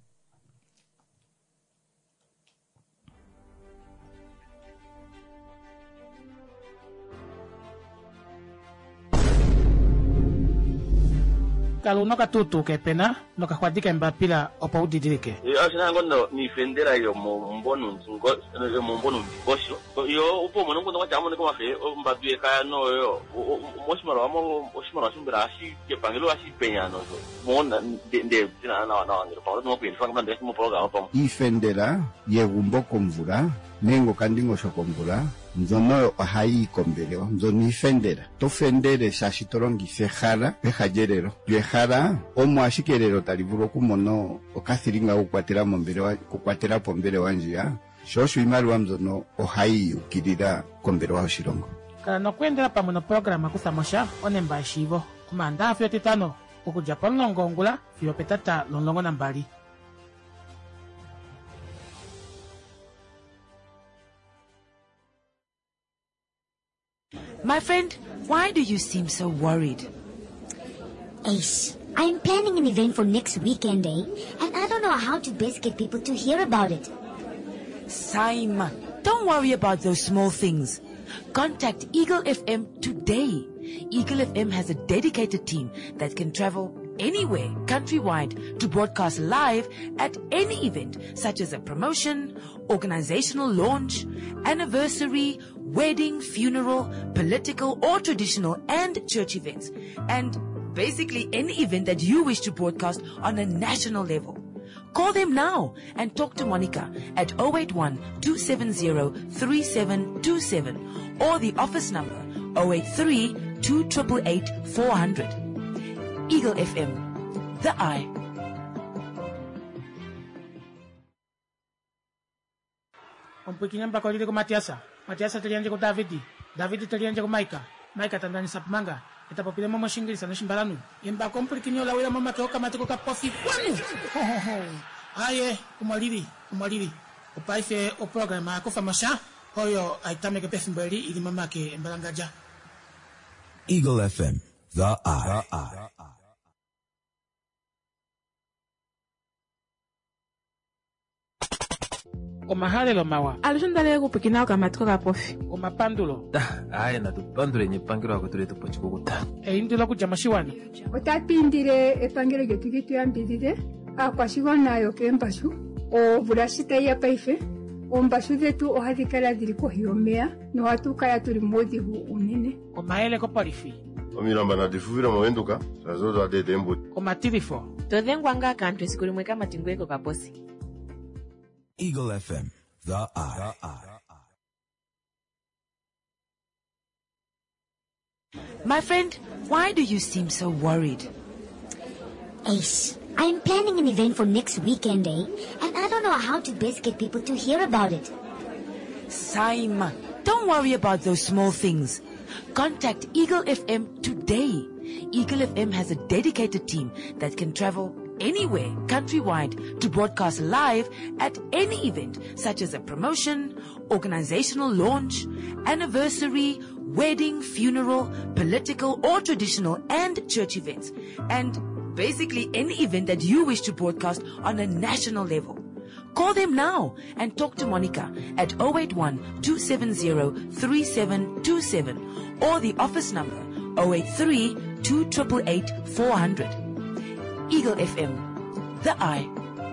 Kalau noka tutu ke pena noka khwadika mbapila opa udidirike. Yo asina ngondo ni fendera yo mo mbonu ngo yo mo mbonu bosho. Yo upo mo ngondo ngachamo ne koma fe mbadue ka no yo moshimaro amo moshimaro sumbira ashi ke pangelo ashi penya no. Mo de de na na na ngiro pa no pe fanga mande mo programa pa. Ifendera yegumbo komvura nengo kandingo shokomvura. Nzono ohai kombeleo, nzono ifendera. Tofendere shashitorongi sejara, pejajerero. Yejara, omo ashikerero taliburo kumono, okathiringa kukwatera mombele, kukwatera pombele wanjia. Shoshu imari wa mzono ohai ukirira kombele wa oshirongo. Kala no kwendera pa mono programa kusamosha, onemba shivo. Kumanda afyo titano, uku Japan nongongula, fiyo petata longongo nambali. My friend, why do you seem so worried? Ace, I'm planning an event for next weekend, eh? And I don't know how to best get people to hear about it. Simon, don't worry about those small things. Contact Eagle F M today. Eagle F M has a dedicated team that can travel anywhere countrywide to broadcast live at any event, such as a promotion, organizational launch, anniversary, wedding, funeral, political or traditional and church events, and basically any event that you wish to broadcast on a national level. Call them now and talk to Monica at zero eight one, two seven zero, three seven two seven or the office number zero eight three, two eight eight, four hundred. Eagle F M, the eye. Ompikinyamba kwa lile kwa Matiasa. Matiasa talianje kwa Davidi. Davidi talianje kwa Maika. Maika tandani sapmanga. Itapopile mama shingiri sana shimbalanu. Yemba komplikinyo la wila mama keoka matiko kapofi kwanu. Ho ho ho. Aye, umaliri, umaliri. Upaife o programa ko famasha. Hoyo aitame ke pefimbeli ili mama ke mbalangaja. Eagle F M, the eye. The eye. Omahale lo mawa. Alishundale kupikina kwa matiko ka pofi. Omapandulo. Aya na tupandule nye pangiro wako tulete pochikukuta. E indula kujamashiwani. Otapindire epangiro getu gitu yambirire. Akwashiwa nayo kempashu. O burashita ya paife. Ombashu zetu ohadikala diriko hiomea. No hatuka ya tulimodi hu unene. Omaele ko parifi. Omiramba na difuvira mwenduka. Sazozo adede mbu. Omatirifo. Todhengwanga kantu esikuri mweka matingweko ka posi. Eagle F M, the eye. The eye. My friend, why do you seem so worried? Ace, I'm planning an event for next weekend, eh? And I don't know how to best get people to hear about it. Saima, don't worry about those small things. Contact Eagle F M today. Eagle F M has a dedicated team that can travel anywhere countrywide to broadcast live at any event, such as a promotion, organizational launch, anniversary, wedding, funeral, political or traditional and church events, and basically any event that you wish to broadcast on a national level. Call them now and talk to Monica at zero eight one, two seven zero, three seven two seven or the office number zero eight three, two eight eight, four hundred. Eagle F M, the eye.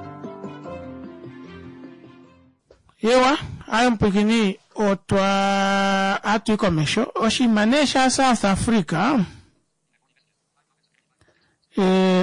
Yewa, I'm picking otwa atu commercial. Oshi manesha South Africa. Eh,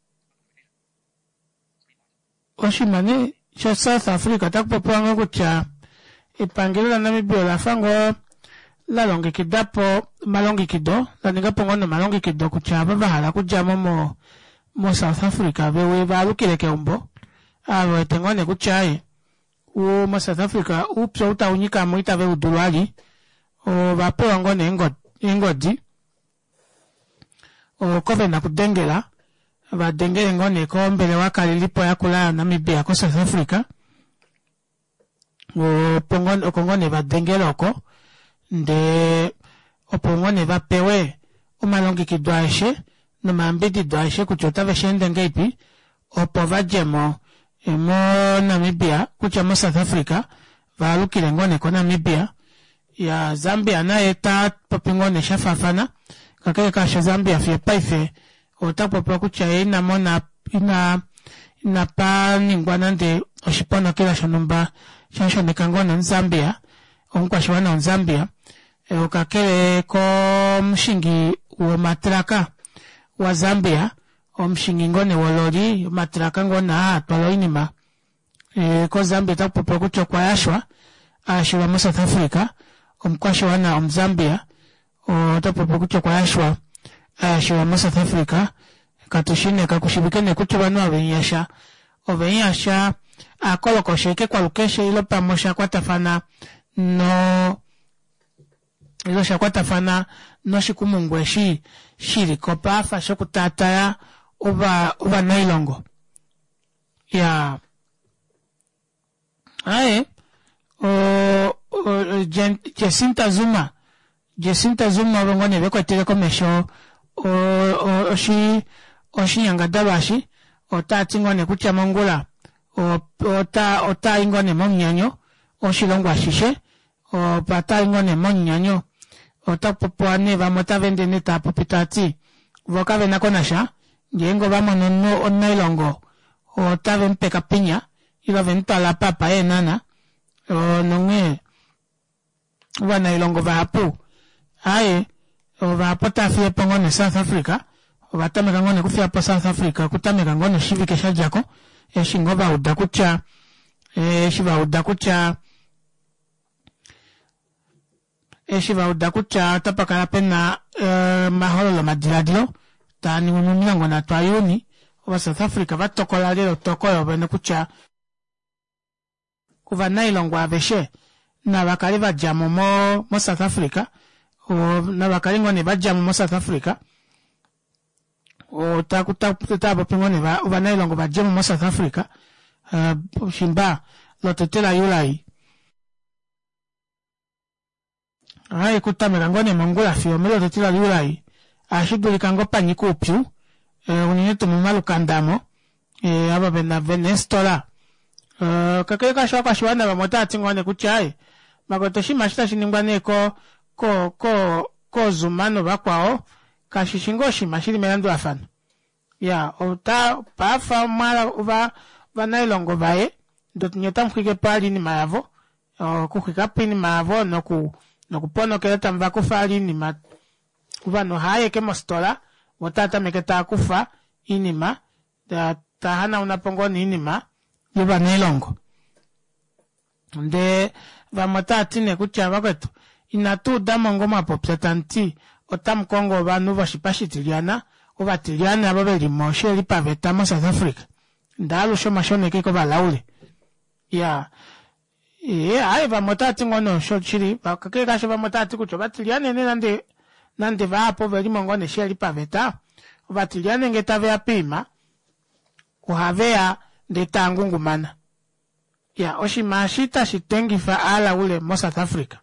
Oshi manesha South Africa. Takpo pwango kucha. Ipangilo la Namibia la fango la longi kidapo malongi kido. La niga pongono malongi kido kucha. Baba hala kucha momo mo South Africa. Bewe balu kileke umbo. Awe tengone kucha e. U mo South Africa upso uta unika mo ita ve udulwali o vapo angone ngod ngodi o kove na kudengela va dengele ngone ko mbele wakali lipo ya kula Namibia ko South Africa o pongon o kongone va dengela ko nde o pongone va pewe o malongi kidwaishe no mambidi dwaishe kuchota ve shende ngeipi o pova jemo emo Namibia kucha mo South Africa valu kilengone ko Namibia ya Zambia na eta popingone shafafana kakeke kasha Zambia fie paife ota popo kucha ina mona ina ina pa ningwana nde oshipona kila shonumba shansho nekangone Zambia onkwa shwana Zambia e okakele ko mshingi wa matraka wa Zambia omshingi ngone wolori matraka ngona atwalo inima e ko Zambia tapopo kucho kwa yashwa ashwa mo South Africa omkwasho wana om Zambia o tapopo kucho kwa yashwa ashwa mo South Africa katushine kakushibikene kucho banu abenyasha obenyasha akoloko sheke kwa lukeshe ilo pamosha kwa tafana no ilo shakwa tafana no shikumungweshi shiri kopa fa shokutataya uba uba nailongo ya ae o, o Jacinta Zuma Jacinta Zuma bongone beko telekomesho o o oshi oshi yangadabashi o tatingone kucha mongula o ota ota ingone monyanyo o shilongwa shishe o pata ingone monyanyo o tapopoane va mota vende neta popitati voka vena konasha yengo vamos no no onailongo o taven peka piña ilo venta la papa e nana o nonge wana ilongo vapu aye o vapu ta fie pongone South Africa o vatame kangone kufia pa South Africa kutame kangone shivike shajako e shingo va udakucha e shiva udakucha e shiva udakucha tapakala pena e, maholo la madiladilo tani mumilongo na twayuni wa South Africa va tokola lelo tokoyo bene kucha kuva nailongo aveshe na bakali va jamo mo mo South Africa o na bakali ngone va jamo mo South Africa o takuta tutaba pingone va va nailongo va jamo mo South Africa uh, shimba lototela yulai ai kutame kangone mongola fio melo lototela yulai ashiduli kango panyiku pyu e unineto mumalu kandamo e aba bena venestola Uh, kakeka shwaka shwana ba mota tingwane kuchai magotoshi mashita shiningwane ko ko ko ko zumano bakwao kashishingoshi mashiri melandu afana ya ota pafa mara uba banailongo bae dot nyota mkhike pali ni maavo o kukhika pini maavo no ku no kupono keleta mva kufali ni ma kuba no haye ke mostola motata meketa kufa inima da tahana unapongoni inima yuba nailongo nde vamota atine kuchava kwetu inatu damongo mapopsetanti otam kongo vanu vashipashitiliana ubatiliane abo beli moshe lipaveta mo South Africa ndalo shoma shone kiko balaule ya e ai va motati ngono sho chiri bakake kasho va motati kucho batiliane ne nande nande va apo beli mongone sheli paveta ubatiliane ngetave apima uhavea ndetangu ngumana ya oshimashita shitengi fa ala ule mo South Africa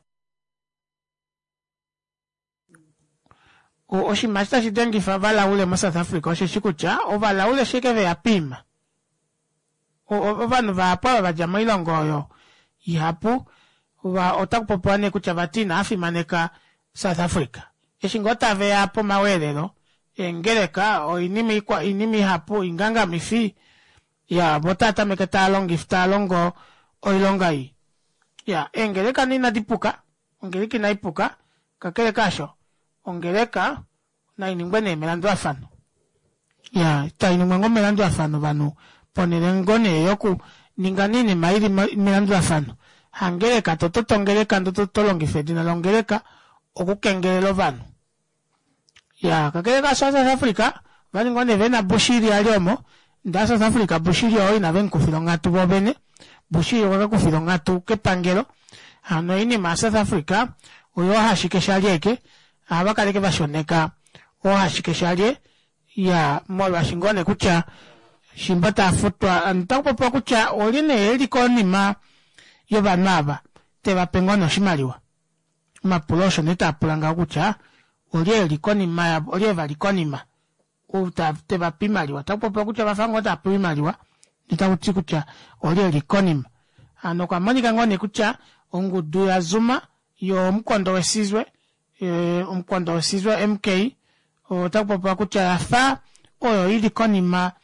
o oshimashita shitengi fa vala ule mo South Africa oshishikucha ovala ule shekeve apima o o vanu va apa va jama ilongoyo yapu va otakupopane kucha vatina afimaneka South Africa eshingota ve apo mawelelo engereka o inimi kwa inimi hapo inganga mifi ya botata meketa longi fta longo o ilongai ya engereka nina dipuka ongereki na ipuka kakele kasho ongereka na iningwene melando afano ya ta iningwengo melando afano banu ponele ngone yoku ninganini mairi melando afano hangereka tototo ongereka ndototo longi fedina longereka okukengelelo banu ya kakele ka South Africa bani ngone vena bushiri aliomo nda South Africa bushiri hoy na ven kufilonga tu bobene bushiri waka kufilonga tu kepangelo ano ini ma South Africa uyo hashike shalieke abakaleke bashoneka o hashike shalie ya molo shingone kucha shimbata futwa antakupo kucha oline elikoni ma yo banaba te bapengono shimaliwa mapulosho neta pulanga kucha olie likoni ma olie valikoni ma uta te bapimali watakupo kucha bafango ta primaliwa nitakuti kucha olie likoni ma ano kwa monika ngone kucha ongudu ya zuma yo mkondo wesizwe e, mkondo wesizwe M K otakupo kucha yafa oyo ilikoni ma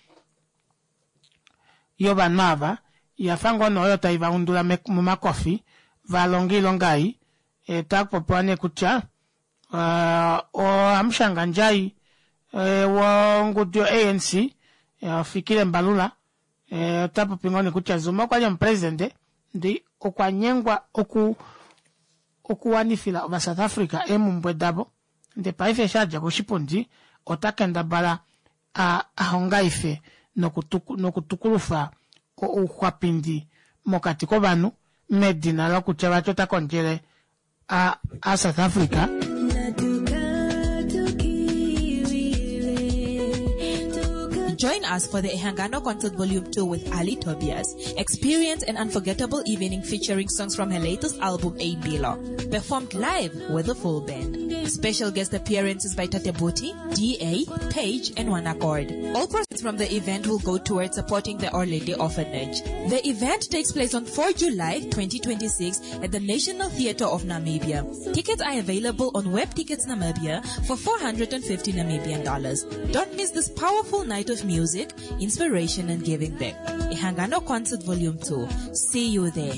yo banava yafango no yo taiva undula mu makofi valongi longai e takupopane kucha uh, o amshanga njai e, wa ngudio A N C ya fikile mbalula e, tapo pingone kucha Zuma kwa ya mpresidente ndi okwanyengwa oku okuwanifila wa South Africa emu mbwedabo ndi paife shaja kushipondi otakenda bala a ahongaife nokutuku nokutukulufa ko ukwapindi mokati ko banu medina la kuchaba chota konjele a a South Africa. Join us for the Ehangano Concert Volume two with Ali Tobias. Experience an unforgettable evening featuring songs from her latest album, A Bilo, performed live with a full band. Special guest appearances by Tate Buti, D A, Page, and One Accord. All proceeds from the event will go towards supporting the Our Lady Orphanage. The event takes place on the fourth of July twenty twenty-six at the National Theatre of Namibia. Tickets are available on Web Tickets Namibia for four hundred fifty Namibian dollars. Don't miss this powerful night of music, inspiration, and giving back. Ehangano Concert Volume two. See you there.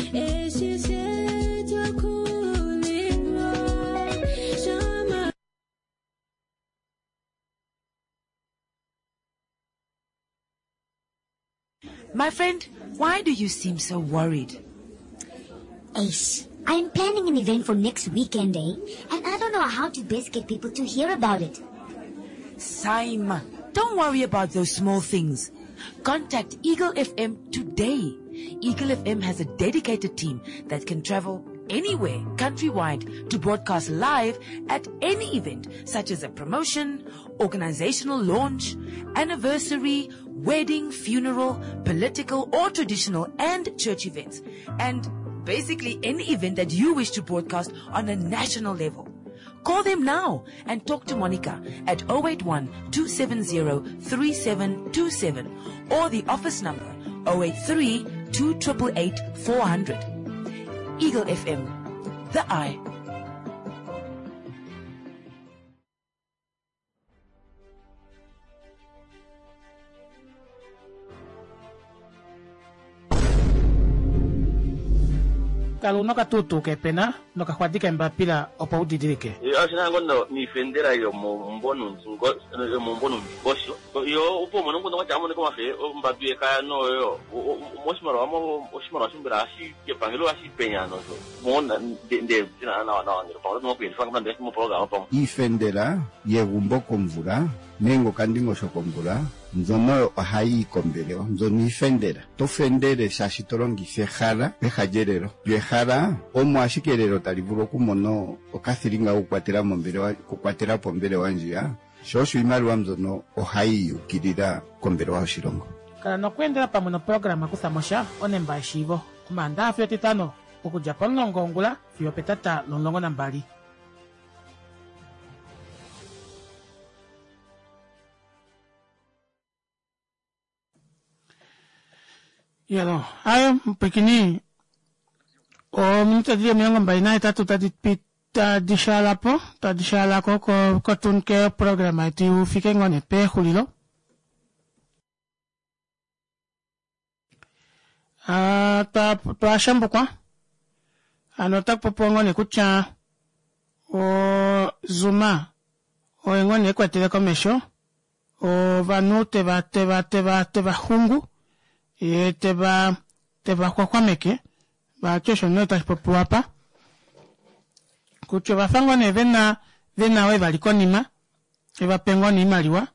My friend, why do you seem so worried? Ace, I'm planning an event for next weekend, eh? And I don't know how to best get people to hear about it. Saima, don't worry about those small things. Contact Eagle F M today. Eagle F M has a dedicated team that can travel anywhere countrywide to broadcast live at any event, such as a promotion, organizational launch, anniversary, wedding, funeral, political or traditional, and church events. And basically any event that you wish to broadcast on a national level. Call them now and talk to Monica at zero eight one, two seven zero, three seven two seven or the office number zero eight three, two eight eight, eight, four hundred. Eagle F M, the eye. Kalau no katutu ke pena no kakwatika mbapila opa udidirike. Yo asina ngono ni fendera yo mbonu ngo yo mbonu bosho. Yo upo mono ngono chamo ne ko mafe mbabie ka no yo moshimaro amo moshimaro shimbira ashi ke pangelo ashi penya no so. Mona de de na na na ngiro pa no ko ifanga ndese mo program pa. Ifendera yegumbo komvura nengo kandi ngoshokombula nzono ohayikombelewa nzono ifendera tofendere shashi tolongise ehala ehajerero lyo ehala omo ashikerero talivulu okumono okathilinga kukwatela mombelewa kukwatela pombelewa njiya shosho iimaliwa mzono ohayiyukilila kombelewa yoshilongo kala nokwendela pamwe noprograma kuthamosha onemba eshivo kumanda afyo titano okuja pomulongo ongula fiyo petata lomulongo na mbali. Yalo, ayo mpekini o minuta dia miongo mbali na itatu tadi pita dishala po, tadi dishala ko ko kotun ke programa iti ufike ngone pe hulilo. Ah, ta to ashambo kwa. Ano tak popo ngone kucha o Zuma o ngone kwa telekomesho o vanu te va te va te va te va hungu e te va te va kwa kwa meke va chosho no ta popo hapa kucho va fango ne vena vena we valikonima e va pengo ni maliwa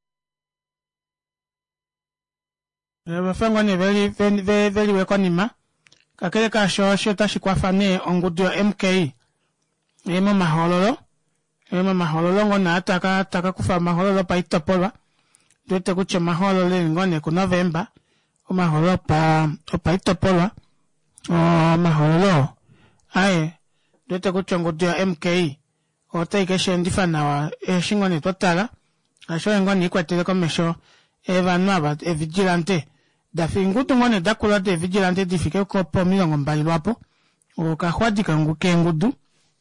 e va fango ne veli veli veli we konima kakele ka sho sho ta shikwa fane ongudio M K emo mahololo emo mahololo ngona ataka taka kufa mahololo pa itopolwa dote kuche mahololo ngone ku November o mahololo pa pa itopolwa o mahololo aye dote kuche ongudio M K o take shendifa nawa e shingone totala asho ngone kwa telekomesho eva naba e vigilante da fingutu ngone dakula de vigilante difike ko po milongo mbali lwapo o ka hwadi ka nguke ngudu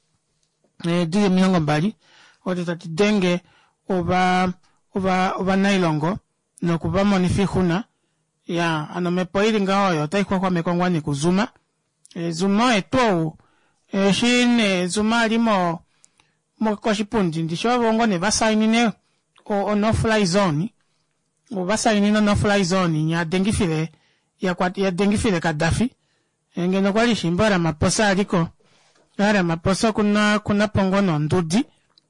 e di milongo mbali o de tati denge oba oba oba nailongo no kuba monifi huna ya ano mepo ili ngaoyo tai kwa kwa mekongwani kuzuma e zuma eto e shine zuma limo mo kwa shipundi ndisho ngone vasainine o, o no fly zone o vasaini no no fly zone nya dengifile ya kwa ya dengifile Gaddafi ngeno kwali shimbara maposa aliko era maposa kuna kuna pongono ndudi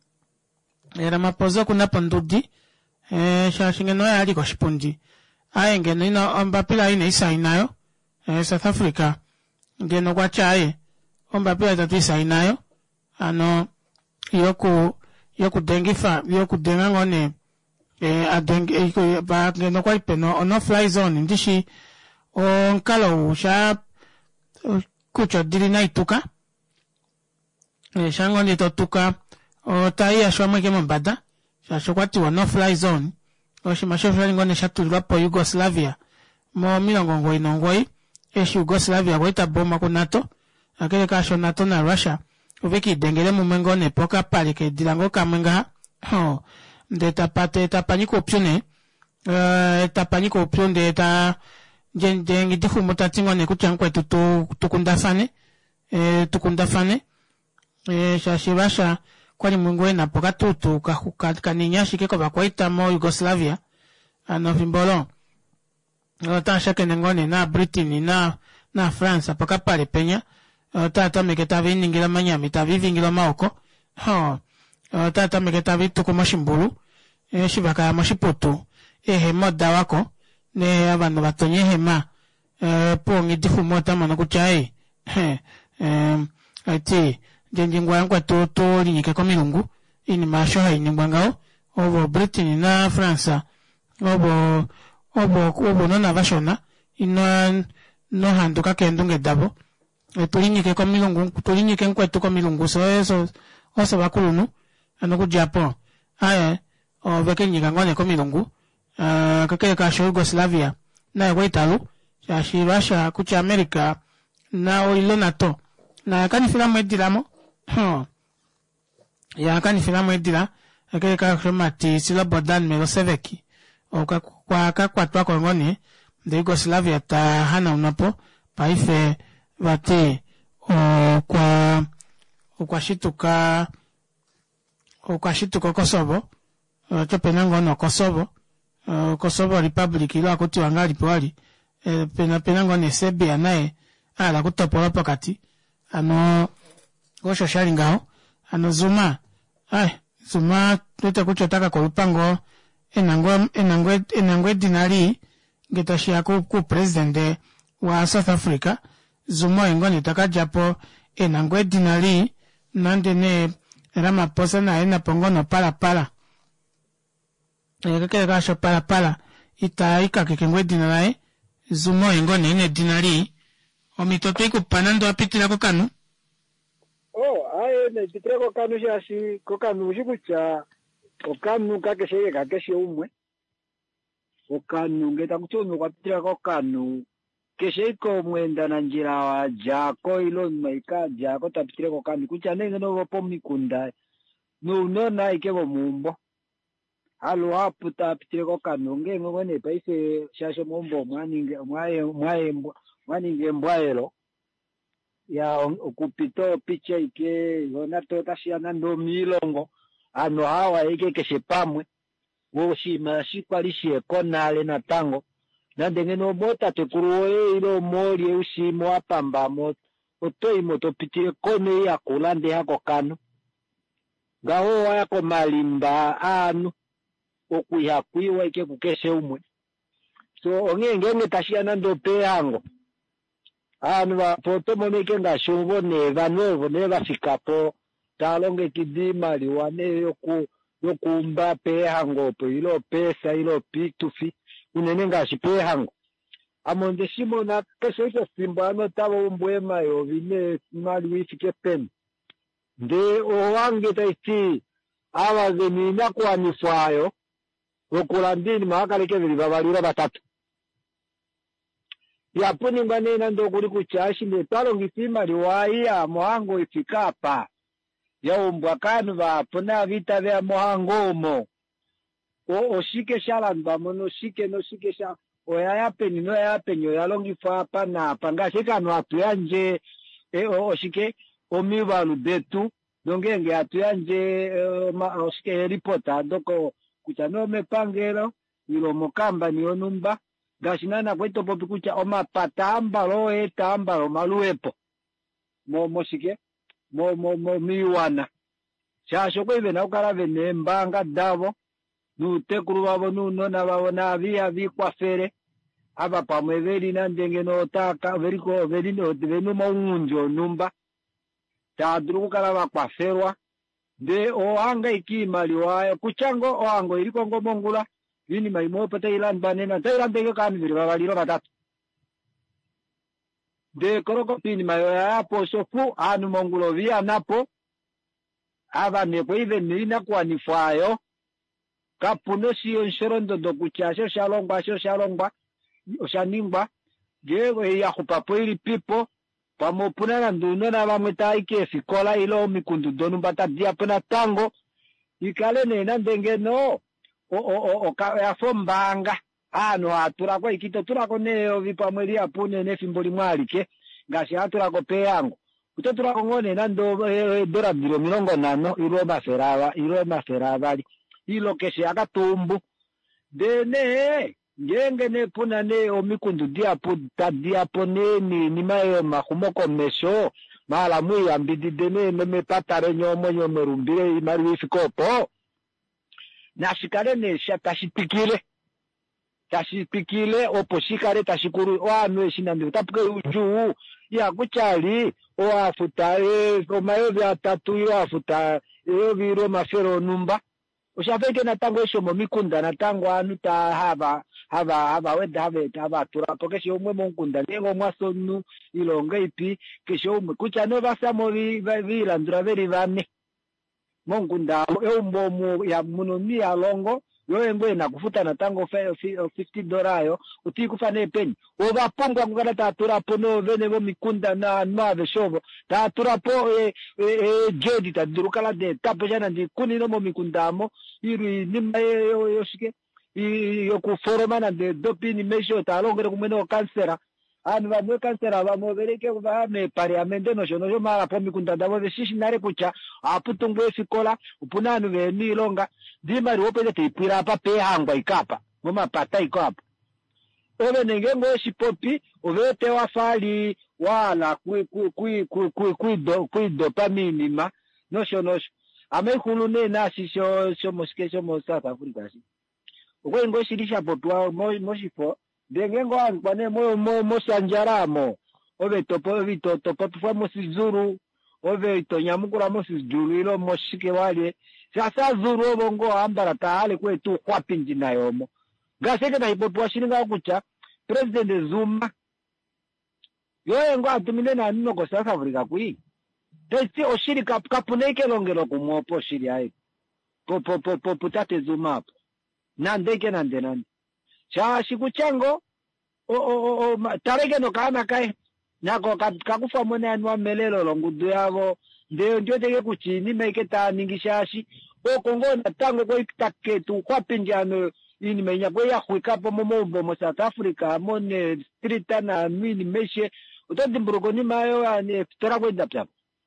era maposa kuna pondudi eh shashingeno ya aliko shipundi aye ngeno ino ombapila ine isa inayo eh South Africa ngeno kwa chae ombapila tatu isa inayo ano yoku yoku dengifa yoku denga ngone eh adeng eh ba ngeno kwa ipeno ono fly zone ndishi on kalo sha kucho dili na ituka eh shango ni totuka o tai ashwa mweke mbada sha shokwati wa no fly zone o shima shofra ngone shatulwa po Yugoslavia mo milongo ngoi nongoi e Yugoslavia kwa itaboma ku NATO akele ka sho NATO na Russia uveki dengele mumengo ne poka pale ke dilango kamenga ho de tapate tapani ko optione eh tapani ko option de ta jen jen difu mutatingo ne kuchankwe tutu tukundafane eh tukundafane eh shashibasha kwani mungwe na poka tutu ka kaninya shike ko bakwaita mo Yugoslavia ano vimbolo ota shake ngone na Britain na na France poka pale penya tata meketa viningila manyami tavivingila maoko ho tata meketa vitu ko mashimbulu e shibaka mashiputu ehe moda wako ne abantu batonye hema eh pongi difumota mana kuchai eh eh ati jenjingwa ngwa to to linyike ko milungu ini masho haini ngwangao obo Britain na France obo obo obo no na vashona ino no handuka kendunge dabo tulinyike ko milungu tulinyike nkwetu ko milungu so eso oso bakulunu ano ku Japan aye o bekenyika ngone ko milungu Uh, kakele ka Yugoslavia na ya Italu ya shi Russia kucha America na oilo NATO na kani filamu edilamo hmm. ya kani filamu edila kakele ka Mati sila bodan Miloseviki o ka kwa ka kwa twa ko ngone de Yugoslavia ta hana unapo paife vate o kwa o kwa shituka o kwa shituka Kosovo o topena ngono Kosovo Uh, Kosovo Republic ilo akuti wangali pwali eh, pena pena ngone Serbia nae ala kutopola pakati ano gosho shali ngao ano Zuma ai Zuma tuta kuchotaka kwa lupango enangwe enangwe enangwe dinari getashia ku ku president wa South Africa Zuma ingoni taka japo enangwe dinari nande ne Ramaphosa na ena pongono para para e kake gasho para para ita ika kengwe dinari Zuma ingoni ne dinari o mitoto iku panando apitira ko kanu. Oh, aye ne pitira ko kanu shasi ko kanu shikucha ko kanu kake sheye kake she umwe ko kanu ngeta kuchono kwa pitira ko kanu keshe ko mwenda na njira wa jako ilo maika jako tapitira ko kanu kucha nenge no po mikunda no no na ike bo mumbo halo hapo tapitira ko kanu nge ngone paise shasho mombo mwaninge mwaye mwaye mwaninge mbwaelo ya okupito picha ike yona tota shiana ndo milongo ano hawa ike keshe pamwe wo shima shikwalishe konale na tango na ndengeno bota tekuruwe ilo moli ushimo apamba moto otoi moto pitire kone ya kulande hako kanu gaho yako malimba anu okuya kuiwa ike kukeshe umwe so ongenge ngetashiana ndo pe hango anu va poto monike nga shungo ne vanovo ne vafikapo talonge kidima liwane yoku yokumba pe hango po ilo pesa ilo pitufi unene nga shipe hango amonde shimo na kesho ito simba ano tabo umbwema yo vine mali wifike pen de owange taiti awa zemina kwa nifayo okulandini mahakaleke vili babalira batatu yapuni mbanena ndo kuri kuchashi ne talo ngisima liwai ya mohango ifikapa ya umbwakanu vapuna vita vya mohango umo o oshike shala mbamono shike no shike sha oya yapeni no yapeni oya longi fapa na panga shika no atuyanje e o oshike omibalu betu dongenge atuyanje e, ma oshike reporta doko kuchano mepangero ilo mokamba ni onumba gashinana kweto popi kucha oma patamba lo etamba lo maluepo mo moshike mo mo mo miwana shasho kweve na ukala vene mbanga davo nutekuru wabo nunona wabo na via vikwa fere aba pamwe veri na ndenge no taka veriko veri no venu maunjo numba tadru kala bakwa ferwa de o anga ikimali wayo kuchango o ango iliko ngomongula yini maimo pata ilan banena tailan dege kan viri babaliro batatu de koroko pini mayo ya poso fu anu mongulo via napo aba ne ko even nina kwa nifayo kapuno siyo nshorondo do kuchasho shalongba sho shalongba oshanimba gego ya kupapo ili pipo pamopuna na nduno na bamweta ike fikola ilo mikundu donu bata dia pena tango ikale nena ndenge no o o o ka ya fombanga ano atura kwa ikito tura ko neo vipamweli apune ne fimboli mwalike ngasi atura ko pe yango utotura ko ngone na ndo e, dora biro milongo nano ilo maferava ilo maferava ilo kesi akatumbu dene ngenge ne puna ne omikundu diapo tadiapo ne ni ni mayo makumoko mesho mala mwi ambidi dene me patare nyomo nyomerumbire imari wifikopo na shikare ne shatashipikile tashipikile opo shikare tashikuru wanu shinandi tapuke uju ya kuchali o afuta e o mayo vya tatu yo afuta yo viro mafero numba ushafeke na tango esho momikunda na tango anu ta hava hava hava weda have hava tura porque si omwe monkunda nengo mwasonu ilonga ipi kesho umwe kucha no basa mo vi vi landura veri vane monkunda eumbo mu ya munomi alongo yo engwe na kufuta na tango fifty dollars yo uti kufane peni oba pongwa ngada ta tura pono vene bo mikunda na nave shovo ta tura po e e jodi ta durukala de tapo jana ndi kuni no mo mikundamo iri nimba yo yo shike yo ku forma na de dopini mesho ta longere kumeno kansera anu ba mwe kansera ba mo vereke ba me parliamento no shono yo mara po mikunda dabo de shishi nare kucha aputungwe fikola upuna anu ve ni longa dima riopele te ipira pa pe hangwa ikapa mama pata ikapa ove nenge ngo shipopi ove te wafali wala kui kui kui kui kui kui do kui dopamine ma no shono ame khulune na shisho sho moske sho mosa South Africa shi Ukwe ngo shirisha potwa mo moshifo. Denge ngo ankwane mo mo mo sanjaramo. Ove topo ovi to topo tufwa mo sizuru. Ove to nyamukura mo sizuru ilo mo shike wale. Sasa zuru ovo ngo ambara tahale kwe tu kwa pinji na yomo. Gaseke na hipotwa shiringa kucha. President Zuma. Yoye ngo atumile na nino ko South Africa kui. Testi oshiri kap kapuneke longelo kumopo shiri hai. Po po po po putate Zuma. Nandeke nande nande. Cha shikuchango o o o tarege no kana kai. Nako kakufa mwene anwa melelo longudu yavo. Ndio ndio teke kuchini meke ta ningishashi. O kongo na tango kwa ikitake tu kwa pinjano ini menya kwa ya kuikapo momo mo South Africa mone street na mini meshe. Utoti mburugoni mayo ane tora kwa indapya.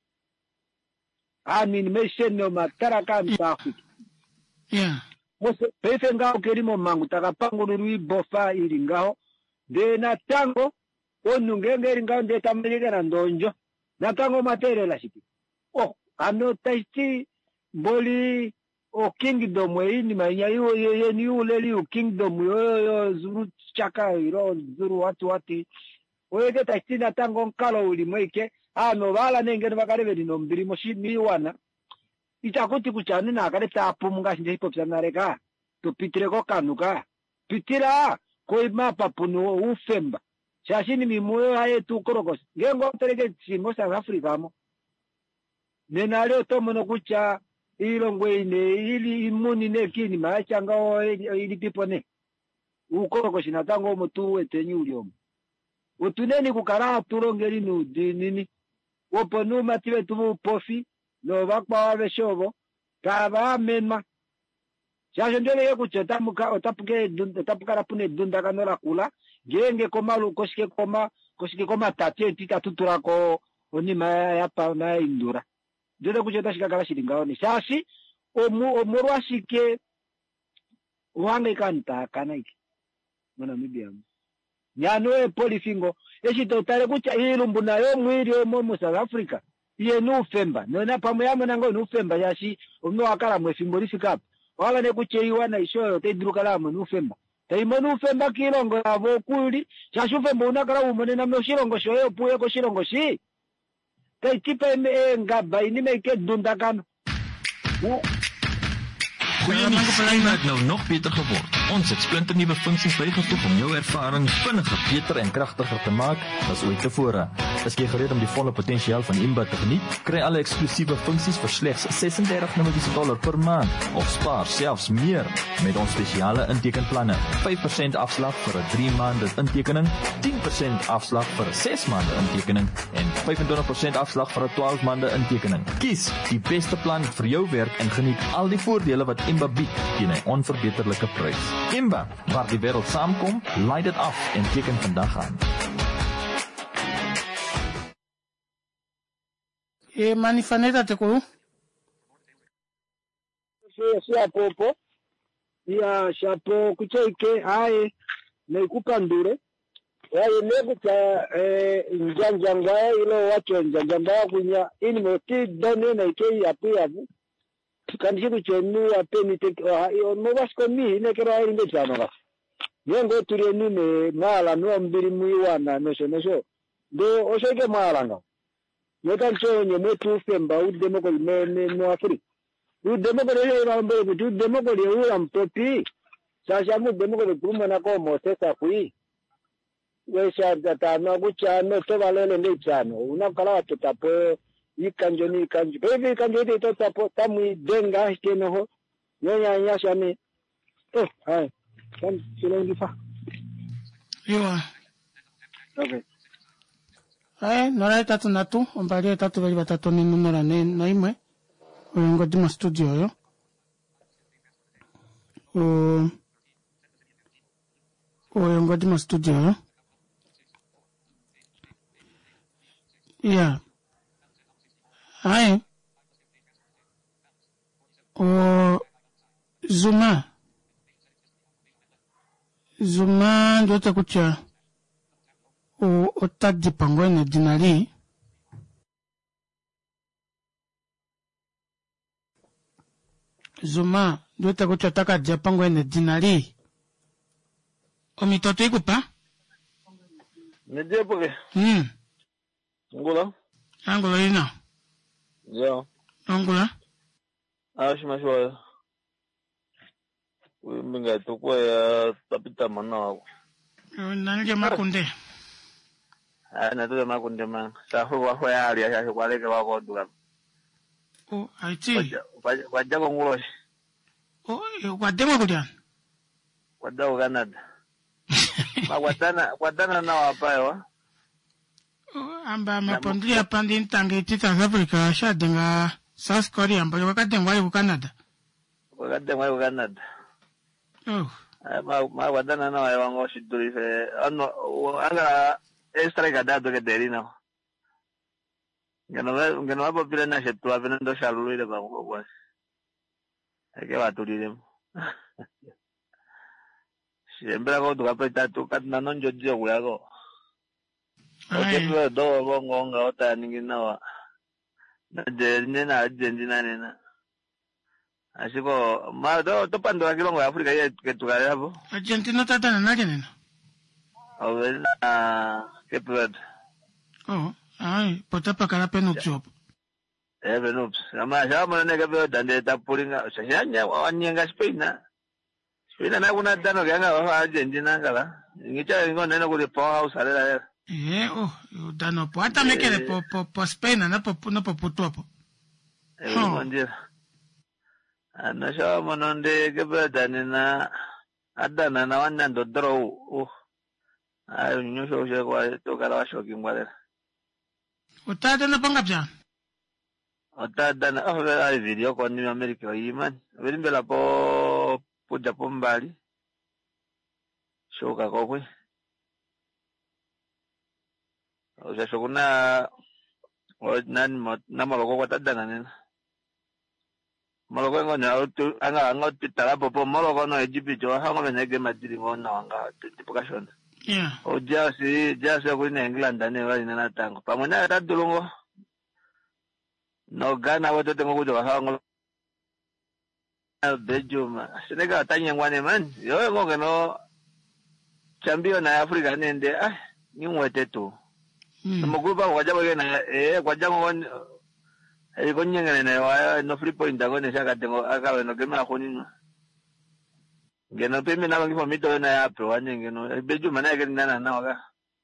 Ani meshe no matara kami Afrika. Yeah. Mose pefe ngao kerimo mangu takapangu nurui bofa iri ngao. De na tango onu ngengeri ngao de tameleke na ndonjo. Na tango matere la shiki. Oh, ano taiti boli o kingdom we ni manya yo ye ni uleli o kingdom yo yo zuru chaka iro zuru watu wati. Oye taiti na tango nkalo ulimweke. Ano wala nengeni wakarebe ni nombiri moshi miwana. Itakuti kuchani na kare tapu munga sinde hip hop sanareka to pitire ko kanuka pitira ko mapa puno ufemba shashini mimuyo haye tu korokos ngengo tereke singo South Africa mo nenale to mono kucha ilongwe ine ili imuni ne kini machanga o ili pipo ne ukorokos na tango mutu etenyulyo utuneni kukara turongeri nu nini oponu mative tu pofi no vakwa wave shovo kava menma shasho ndele ye kucheta muka otapuke otapuka rapune dunda kanora kula genge koma lu koshike koma koshike koma tatie tita tutura ko onima ya pa na indura ndele kucheta shikakala shiringa oni shashi omu omurwa shike wange kanta kanaiki mona mibiamu nyano e polifingo eshito tare kucha ilumbu nayo mwiri omo mu South Africa iye nufemba nona pamwe yamwe nango nufemba yashi umno akala mwefimbo lifikapo wala ne kucheiwa na ishoyo tediruka lamo nufemba taimo nufemba kilongo avo kuli shashufemba unakala umone na mshirongo shoyo puye ko shirongo shi taitipa eme ngaba inime ke dundakano Goeie nuus, Skype het nou nog beter geword. Ons het splinternuwe funksies bygevoeg om jou ervaring vinniger, beter en kragtiger te maak as ooit tevore. Is jy gereed om die volle potensiaal van Imba te geniet? Kry alle eksklusiewe funksies vir slegs ses en dertig dollar per maand of spaar selfs meer met ons spesiale intekenplanne. vyf persent afslag vir 'n drie maande intekening, tien persent afslag vir 'n ses maande intekening en vyfentwintig persent afslag vir 'n twaalf maande intekening. Kies die beste plan vir jou werk en geniet al die voordele wat Imba bied teen 'n onverbeterlike prys. Imba, waar die wêreld saamkom, laai dit af en teken vandag aan. E manifaneta te kuru? Sia popo. Ya shapo kucheke hai neikupa ndure. Yaye nekuta eh njanjanga ilo wacho njanjanga kunya ini moti done na ike ya pia. Kanjibu chenu apeni te no basko mi ne kero ai nde chano ba. Yengo turi ni ne mala no mbiri muiwana no so no so. Do osheke mala no. Yokan chonye metu femba udemo ko me no afri. Udemo ko le ira mbere ku udemo ko le ura mtopi. Sasa mu demo ko kuma na ko mosesa kui. Wesha data na kuchano to balele nde chano. Unakala tutapo ikanjo ni ikanjo. Bebe ikanjo de to tapo tamu denga keno ho. Nyonya nyasha me. Oh, hai. Kan silongi fa. Yo. Okay. Ae, nora tatu natu, ombari tatu bali batatu ni numera ne naimwe. Oyengo dimo studio yo. O Oyengo dimo studio yo. Yeah. Ae. O Zuma. Zuma ndio takucha. O otadi pangwene dinari Zuma ndio takucha taka japangwene dinari Omitoto ikupa? Media porque. Hmm. Angola. Angola ina. Ya. Angola. Acho mais olha. O minga to ko ya tapita mana. Nanje makunde. Ah na to makunde man. Sa ho wa ho ya ali ya ko ale ke wa ko dura. Oh, I see. Wajja ko ngulo. Oh, wademo kudia. Wadda ko Canada. Ma wadana wadana na wapa yo. Oh, amba mapondria pandi ntange ti South Africa sha denga South Korea mba wakati ngwa ku Canada. Wakati ngwa ku Canada. Oh. Ma ma wadana na wa ngo shiduri fe ano anga extra kada do ke derina. Ngeno ngeno abo pile na shetu avena ndo shalulu ile ba ngo kwa. Eke batulile. Siembra ko tukapeta tukatna nonjo dio kulako. Oke do bongo nga ota ningina wa. Na je nena Argentina nena. Asiko ma do to pando wa kilongo Afrika ye ke tukale hapo. Argentina tata na nani nena? Awena Cape Verde. Oh, ai, potapa kala penups hapo. Eh penups. Ama shama na Cape Verde ande tapulinga. Sanyanya wanyanga Spain na. Spain na kuna dano kanga wa Argentina kala. Ngicha ngo nena kule powerhouse alela. Eh, oh, dano po hata mekele po po po Spain na po no po putu hapo. Eh, mondia. Ana shama nonde Cape Verde na adana na wanya ndo draw. Oh. Ayo nyosho sho kwa to kala wa shoki ngwale. Utada na pangapja. Utada na oh vera video kwa ni America yiman. Verimbela po po Japan bali. Shoka kwa kwe. Oja shokuna nan na maloko kwa tada na nena. Maloko ngo na utu anga ngo titala popo maloko no Egypt jo hanga benege madiri ngo na wanga tipokashon. Yeah. O jasi jasi ko ni England ane wali na tango. Pamona ta dulungo. No gana wote tengo kujo hanga. Belgium. Senegal tanya ngwane man. Yo ngo no champion na Africa nende ah ni mwete tu. Mugrupa waja wage na eh waja ngwan eh konyengene na wa no free point ngo ne shaka tengo akawe no kema khoni. Ngeno pemi na wangi famito na ya pro anye ngeno beju mana ke nana na waka.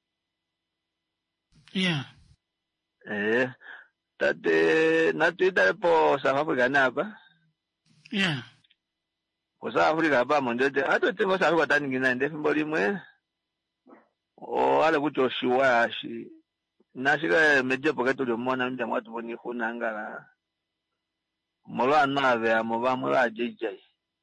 Yeah. Eh tate na tuita po South Africa na ba? Yeah. Ko South Africa ba monjote ato tengo South Africa tani ngina ndefu mboli mwe. O ale kucho shiwa shi. Na shika meje poketo le mwana mja mwatu boni khuna ngala. Mola na ve amoba mola jejai.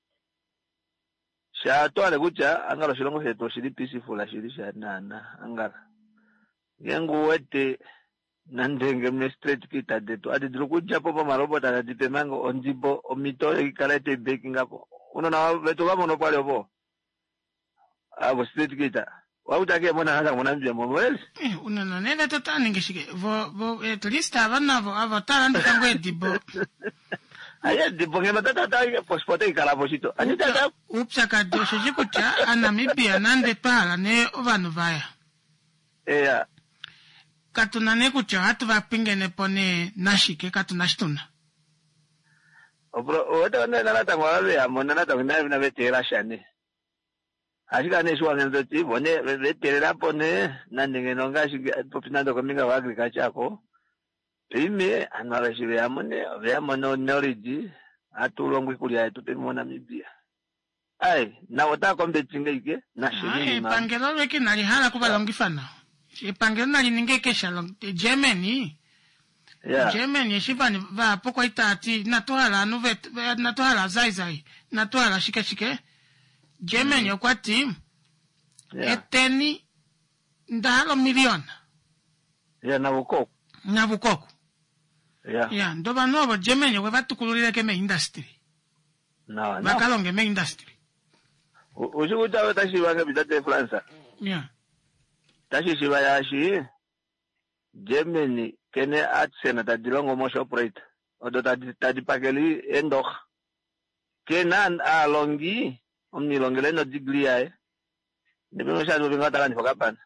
Sha to ale kucha angalo shilongo seto shili peaceful ashili sha nana angala. Yengu wete nandenge me straight kita deto adi drukuja popo marobo tata dipemango onjibo omito ikalete baking apo. Uno na veto kama no pale opo. Abo straight kita. Wautake mwana hata mwana mjia mwele. Eh, unana nene tota ningishike. Vo, vo, at least avana vo, avotara ndo tango edibo. Aya dibo ngema tata tata pospote ikalaposito. Ani tata. Upsa kadosho jikucha, anamibia nande pala ne ovanu vaya. Eya. Katuna ne kucha hatu vapingene pone nashike katunashtuna. Obro, oto wane nanata ngwale ya monanata ngwale na vetera shane. Ashika ne shwa ngendo ti bone vetera pone nandenge nonga shika popinando kominga wa agriculture ko. Ime anala shibe amone ve amono knowledge atulongwe kulia tutemona mibia. Ai na wata kombetinga ike na shiri ma. Ai pangelo weki nali hala kubalongifana. E pangelo nali ninge shalong Germany. Yeah. Germany shibani va poko itati natohala no vet natohala zai zai natohala shike shike. Germany mm. Kwa team. Yeah. Eteni ndalo milioni. Yeah, na wukoko. Na wukoko. Yeah. Yeah, ndoba nobo Germany we batukululira ke me industry. No, no. Bakalonge me industry. Uju utawe tashi wanga bidate France. Yeah. Tashi shiba yashi Germany kene atsena tadilongo mo operate. Odo tadi tadi pakeli endok. Kenan alongi omni longele no diglia e. Ndipo shatu vingata ni fakapana.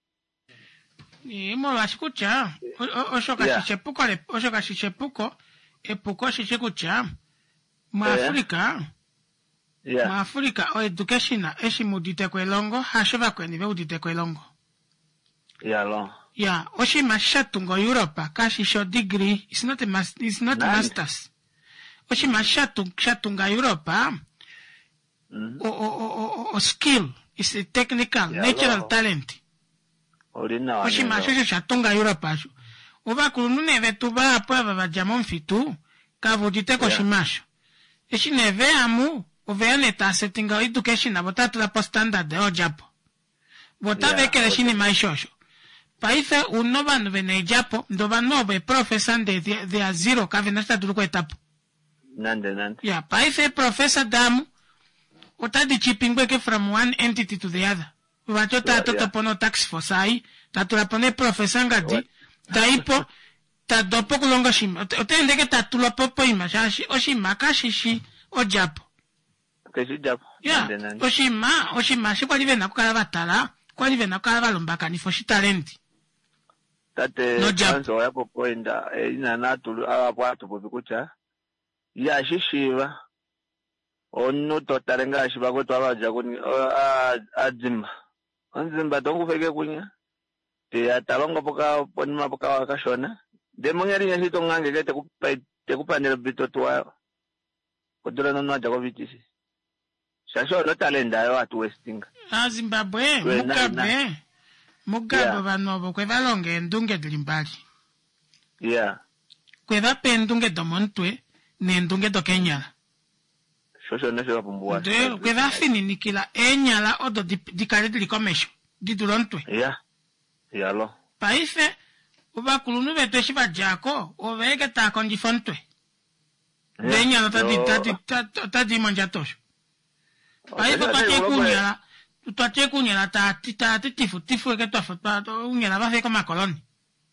Ni mo vasikucha. Osho kashichepuko le osho kashichepuko epuko shichikucha. Mu Afrika. Yeah. Mu Afrika o education eshi mudite kwelongo hashova kweni be udite kwelongo. Yeah, long. Yeah, oshi mashatungo Europa kashisho degree it's not a mas it's not a masters. Oshi mashatung shatunga Europa. Mm-hmm. O, o, o, o, o skill is a technical yeah, natural lo. Talent. Orina. Oshi mashisho shatunga Europa. Uba kulunune vetuba apwa vajamon fitu kavudite koshimasho. Eshi neve amu uvene ta setting education abota la post standard o japo. Bota vekele shini maishosho. Paife uno vanu vene japo ndo vanu be professor de de a zero kavenasta duko etapo. Nande nande. Yeah, paife professor damu ota di chipping ke from one entity to the other. Vacho ta to pono tax for sai, ta to pone professor ngadi, taipo ta dopo kulonga shima. Otende ke ta tulo popo imajashi oshima kashishi o japo. Keshi japo. Yeah, oshima oshima shi kwa live na kukala batala, kwa live na kukala balombaka ni foshi talenti. Tate no janso yapo poinda ina natu apo atu bobikucha. Ya shishiva. Onu totarenga shiba ko twabaja kuni adzimba. Anzimba tongu feke kunya. Te atalonga poka ponima poka wakashona. De mongeri nyashi tongange ke te kupa te kupanela bito twa. Kodura no nwaja ko vitisi. Shasho no talenda yo atu westing. Ah Zimbabwe, Mugabe. Mugabe banobo kwe balonge ndunge dilimbali. Yeah. Kwe bape ndunge domontwe ne ndunge do Kenya. Shosho nesho kapumbuwa. De kwe bafini nikila enyala odo dikale dilikomesho. Didulontwe. Yeah. Yeah lo. Paife uba kulunu beto shiba jako oveke ta konjifontwe. De enyala tadi tadi tadi manjatosho. Paife pake kunyala. Tuache kunyala ta ta tifu tifu ke to fa unyala ba fe kama koloni.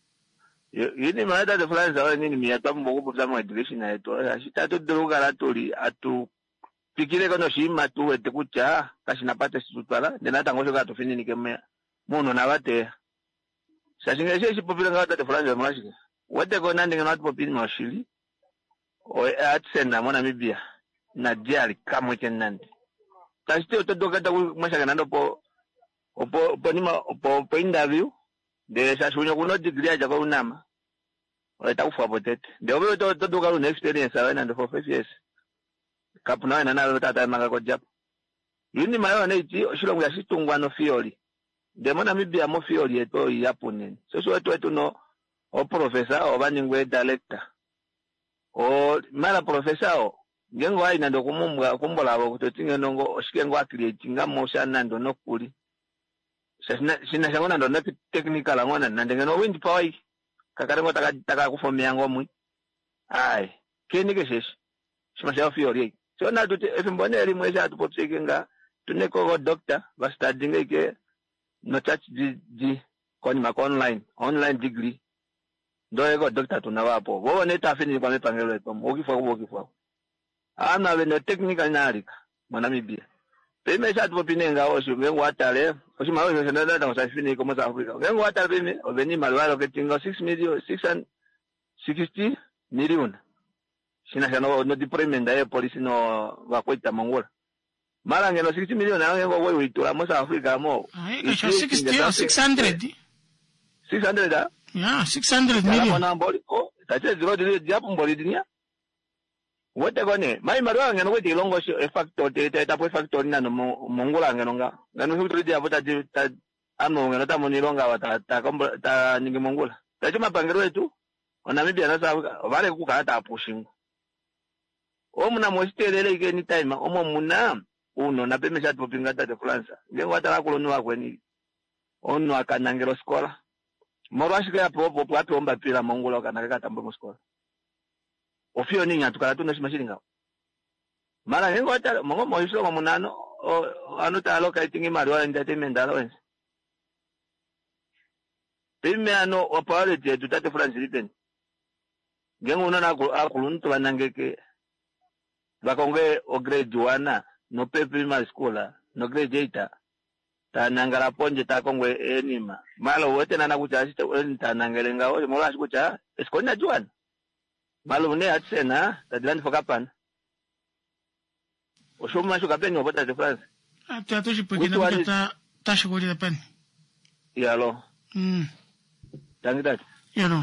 Yini maada de France awe nini miata mbogo kwa sababu education na eto. Ashita to droga la tori atu pikire kono shima tu ete kucha kashi napate situtwala dena tangosho ka to fini ni kemea mono na bate. Sashinga sheshi popila ngata de France mwashi. Wete ko nandi ngata popili mwashili. O atsenda mona mibia na diali kamwe kenandi. Tasti otodoka ta mashaka nando po opo ponima po po interview de sashunya kuno degree aja ko unama wata kufa potete de obo to todoka lu experience awe nando for five years kapuna na na tata manga ko jap yini mayo na iti shilongo ya shitungwa no fiori de mona mibia mo fiori eto yapone so so eto eto no o professor o baningwe director o mala professor o ngengo ai nando kumumwa kumbola abo kutotinga nongo oshikengo create ngamo shana ndo nokuli sina sina shangona ndo na technical ngona nandengeno wind power kakare ngota taka taka kufomea ngomwe ai kenike sheshi shima sha fiori so na tuti efimboneri mwesha atupopsekenga tuneko go doctor ba studying ke no touch di di koni ma online online degree ndo ego doctor tunawapo bo ne tafini kwa mepangelo eto okifwa okifwa ana bene technical narika mwanamibia peme shatu popinenga osho ngengo atale osho mawe shona dada ngosafini ko South Africa ngengo atale peme obeni malwalo ketinga six million six hundred sixty million sina shano no deployment ya police no wakwita mongola mara ngeno sixty million ngengo wewe itula mo South Africa mo ai sho sixty or six hundred six hundred ah yeah six hundred million mwana mboli ko tache zero zero japo mboli dinia wote kone mai marwa ngeno kwete longo e factor te te tapo factor nano mongola ngeno nga ngeno factor dia bota ta amo ngeno ta monilonga wata ta kombo ta ningi mongola ta chuma pangero etu ona mibia na sa vale ku ka ta pushingo o muna mo sitelele ike ni time omo muna uno na peme chat popinga ta de France ngengo ata koloni wa kweni ono akanangero skola morwashi ka popo pwapi omba pila mongola kana ka tambo skola ofio ninga tukala tuna shimashiringa mara hengo ata mongo moiso kwa munano anu ta loka itingi mari wa entertainment allowance pime ano opale je tutate France lipen ngengo unana akuluntu banangeke bakonge o grade one no pepe ma school no grade eight tanangara ponje takongwe enima malo wote nana kuchashi tanangelenga ole mola shikucha eskonya juan malo ne atsena tadilani fokapana oshoma shuka penyo bota de France ata to shipokina bota tashikoli de pen yalo mm tangita yalo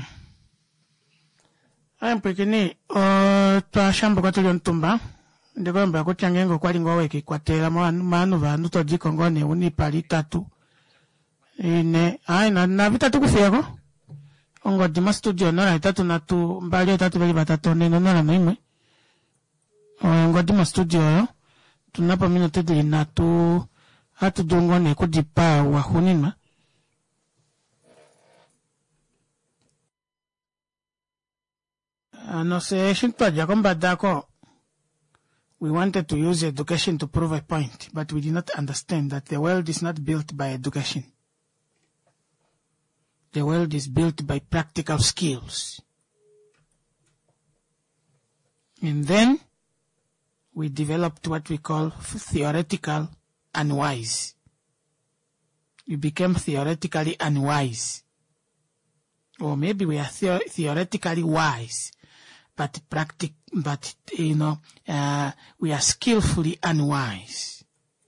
I'm pekini o twa shamba kwa tulion tumba ndiko mba kuchangengo kwali ngowe kikwatela manu manu vantu tojiko ngone uni pali tatu ine ai na na vitatu kufiyako ongo dima studio na itatu na tu mbali tatu bali batatu neno na naimwe ongo dima studio yo tunapa mino tedili na tu hatu dungo ne kudipa wa hunima ano se shinto jakomba dako. We wanted to use education to prove a point, but we did not understand that the world is not built by education. The world is built by practical skills. And then we developed what we call theoretical unwise. We became theoretically unwise. Or maybe we are the- theoretically wise, but practic, but, you know, uh, we are skillfully unwise.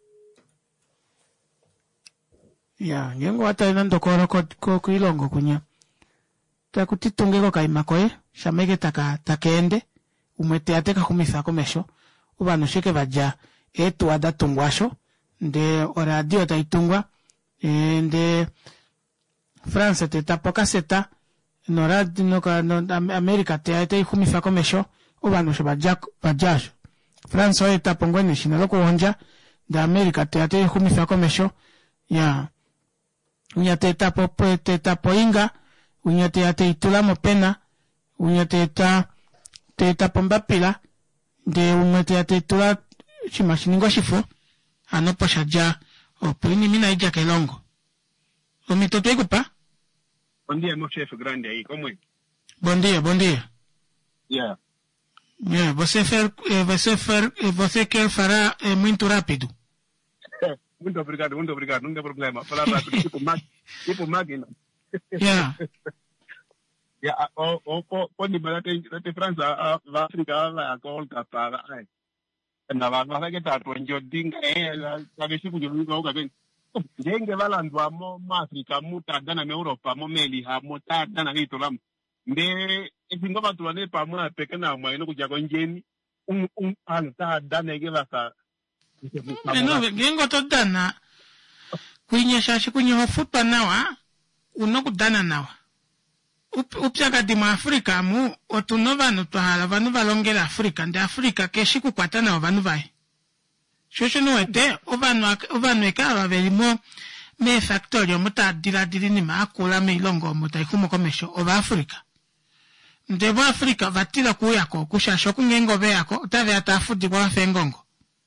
Yeah, ngengo hata inando koro ko kuilongo kunya. Takutitungeko kaimakoe, shamege taka takende, umete ateka kumisa komesho, ubano shike vaja, etu ada tungwasho, nde oradio taitungwa, nde France te tapoka seta, no radio no ka no America te ate kumisa komesho, ubano she vaja vajajo. France oye tapongwe ni shinalo kuonja, de America te ate kumisa komesho, yeah. Unyate tapo te tapo inga, unyate ate itula mopena, unyate ta te tapo mbapila, de unyate ate itula chimashiningo shifu, anopo shaja, o puini mina ija kelongo. Umitoto igupa? Bom dia, meu chefe grande aí, como é? Bom dia, bom dia. Yeah. Yeah, você fer, eh, você fer, eh, você quer fará eh, muito rápido. Muito obrigado, muito obrigado, não tem problema. Falar rápido, tipo, mag, tipo máquina. Yeah. Yeah, o, o, o, pode me tem, tem França, a, a África, a colca para, ai. Na va, va que tá, tu enjoding, eh, la, la que se puede lugar que ven. Jenge balandwa mo Afrika, mo tada na Europa, mo meli ha, mo tada na hito lam. Nde, esingo ba tuane pa mo pekena mo ino kuja konjeni, un un an tada na ge baka. No, gengo to dana. Kwenye shashi kwenye hofupa nawa, unoku dana nawa. Up, upsaka dima Afrika mu, otuno vanu tuhala, vanu valongela Afrika, nde Afrika keshi kukwata na vanu vai. Shosho no ete, ovanu, ovanu eka waveli mo, me factorio muta dila dili ni maakula me ilongo muta ikumo komesho, ova Afrika. Nde wa Afrika vatila kuyako, kushasho kungengo veyako, utave atafudi kwa fengongo.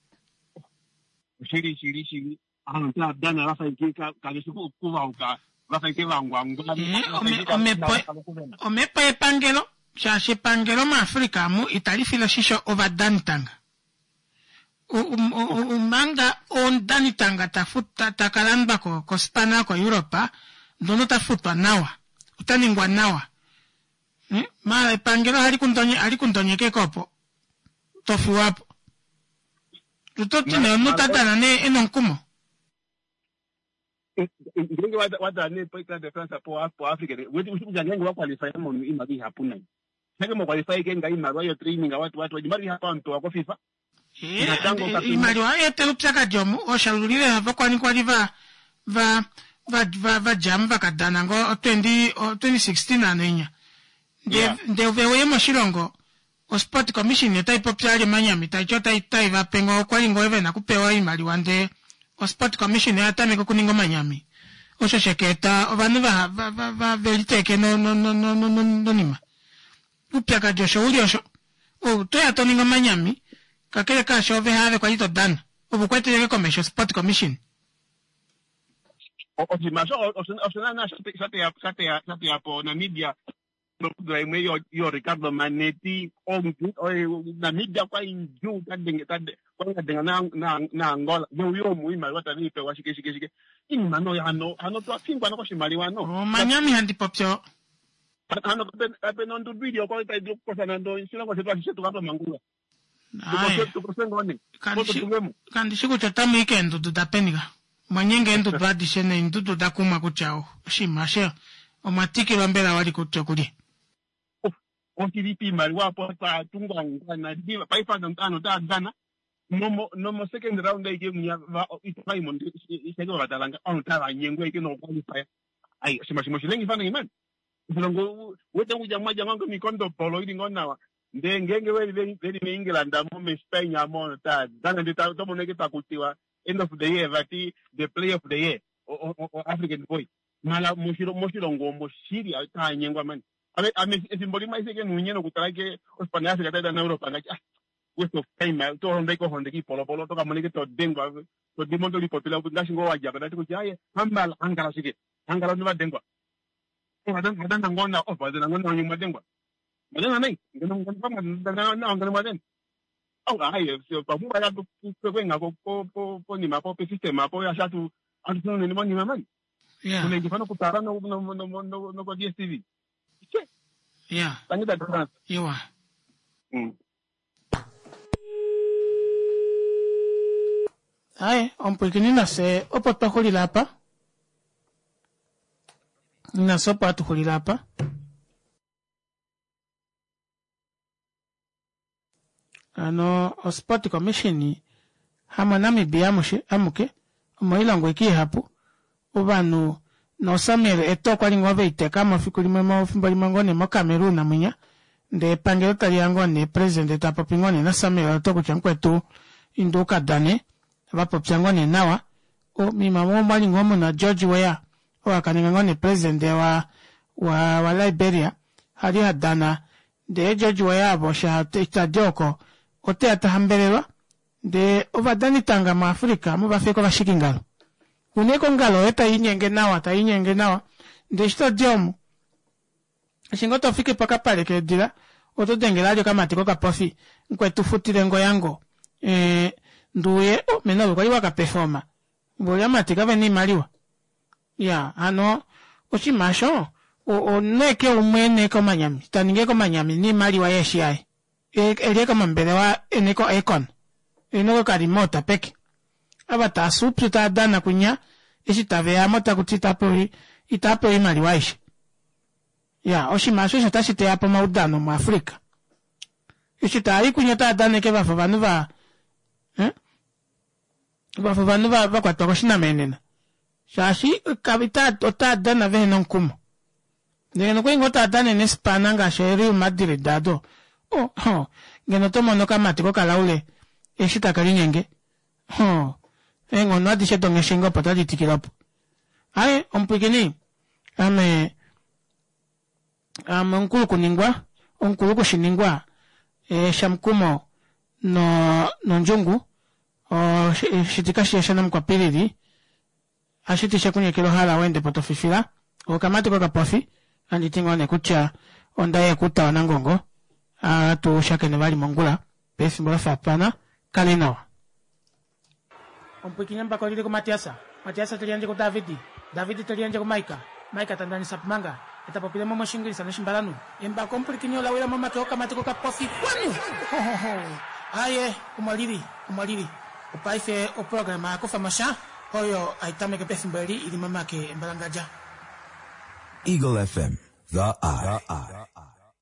Shiri shiri shiri anta dana rafa ikika kalesu kuva uka rafa ikika ngwangwa ome ome ome pa pangelo cha she pangelo ma Afrika mu itali filo shisho over danitanga u manga on danitanga tafuta takalamba ko ko spana ko Europa dono tafuta nawa utaningwa nawa eh ma pangelo hari kuntonye hari kuntonye ke kopo tofu wapo tutoti ne no tatana ne enonkumo nginge wada wada ne pa de France po po Africa wewe usikujanyengo wa qualify mo imagi hapuna sege mo qualify ke ngai marwa yo training watu watu wajimari hapa mto wako FIFA eh imari wa ete upsaka jomu o shalulile hava kwani kwani va va va va va jam va kadana ngo twenty sixteen anenya de de vewe mo shirongo o sport commission yeta ipopyali manyami taichota itai va pengo kwa lingo eve na kupewa imali wande o sport commission yata meko kuningo manyami o sheketa o vanu va va va va veliteke no no no no no no no nima upya ka josho uli osho o to ya to ningo manyami kakele ka sho ve have kwa ito dan o bukwete yeke commission sport commission o o dimasho o o na na sate sate sate sate po na media yo yo Ricardo Manetti o na media kwa inju kadenge kade kwanga denga na na na Angola no yo muima wata ni pe washike shike shike ini mano ya hano hano to afingwa no koshimali wano o manyami handi popyo hano pe pe non do video ko ta do ko sanando insina ko se to ashe to kapa mangula ai to ko sengo ni kandi shiku chatamu ikendo tutapenika manyenge ndo tradition ndo takuma kuchao shimashe o matiki bambera wali kuchokuli okiripi mali wapo pa tungwa ngana diva pa ifa ntano ta dana nomo nomo second round ai game ya ipai mon isego batalanga on ta nyengo ike no qualify ai shima shima shilengi fana iman ndongo weta kuja maja mango mikondo polo ili ngona nde ngenge we veli veli England amo me Spain amo ta dana de ta to moneke ta kultiwa end of the year vati the play of the year o o African boy mala mushiro mushiro ngombo shiri ta nyengo man ame ame simbolima iseke nunyeno kutarake ospanase kata na Europa ngacha waste of time to honde ko honde ki polo polo to ka moneke to dengwa to dimondo li popula ngashi ngo waja kada ko jaye hambal angara sike angara no dengwa o hadan hadan ngona o hadan ngona nyuma dengwa madana nai ngono ngona ngona na ngona maden o ai se pa mu bala ko ko ngako po po po ni mapo pe sistema po ya shatu antu ni mo ni maman yeah kuna ngifano kutara no no no no no ko D S T V yeah tani da dana yewa mm ai on pekini na se opo to holila hapa na sopa tu holila hapa ano sport commission hama nami biamushe amuke moilango iki hapo ubanu no samere eto kwa lingove iteka mafikuli mema ofimbali mangone mo Cameroon na munya nde pangelo taliango ne president ta popingone na samere to kuchankwetu indoka dane ba popingone nawa o mi mamo mali ngomo na George Weah o akaningone president wa wa wa Liberia hali hadana de George Weah bosha ta joko o te atahambelewa de ovadani tanga ma Afrika mo bafeko bashikingalo uneko ngalo eta inyenge nawa ta inyenge nawa de stadium singoto fike paka pale ke dira oto dengelajo kama tiko ka profi nkwetu futire ngo yango eh nduye o menalo kwa iwaka performa boya matika beni maliwa ya ano oshimasho o oneke umene ko manyami taninge ko manyami ni maliwa yeshi ai e ele kama mbele wa eneko econ eneko karimota peke abata supsu ta dana kunya isi tavea mota kutita pori itapo imali waishi ya oshimasho shata shite hapo maudano mu Afrika isi tari kunya ta dana ke bafa banu ba eh bafa banu ba kwa tokoshina menena shashi kabita tota dana ve nonkumo ngeno ko ngota dana ne spananga sheri Madrid dado oh oh ngeno tomo no kamati ko kalaule isi takalinyenge oh engo no adise donge shingo patali tikirapo ai ompikini ame ame onkulu kuningwa onkulu kushiningwa e shamkumo no no njungu o shitikashi ya shanam kwa piridi ashitisha kunye kilo hala wende potofifila o kamati kwa kapofi anditingo ne kucha ondaye kuta wanangongo a tu shakene wali mongula pesi mbola fapana kalinawa Ompukinya mpaka lili ko Matiasa. Matiasa tulianje ko Davidi. Davidi tulianje ko Maika. Maika tandani sapmanga. Eta popile mo shingiri sana shimbalanu. Emba kompukinya la wela mama ko kamati ko kapofi kwanu. Ho ho ho. Aye, kumaliri, kumaliri. Upaife o programa ko famasha. Hoyo aitame ke pesimbali ili mama ke mbalangaja. Eagle F M, the eye. The eye.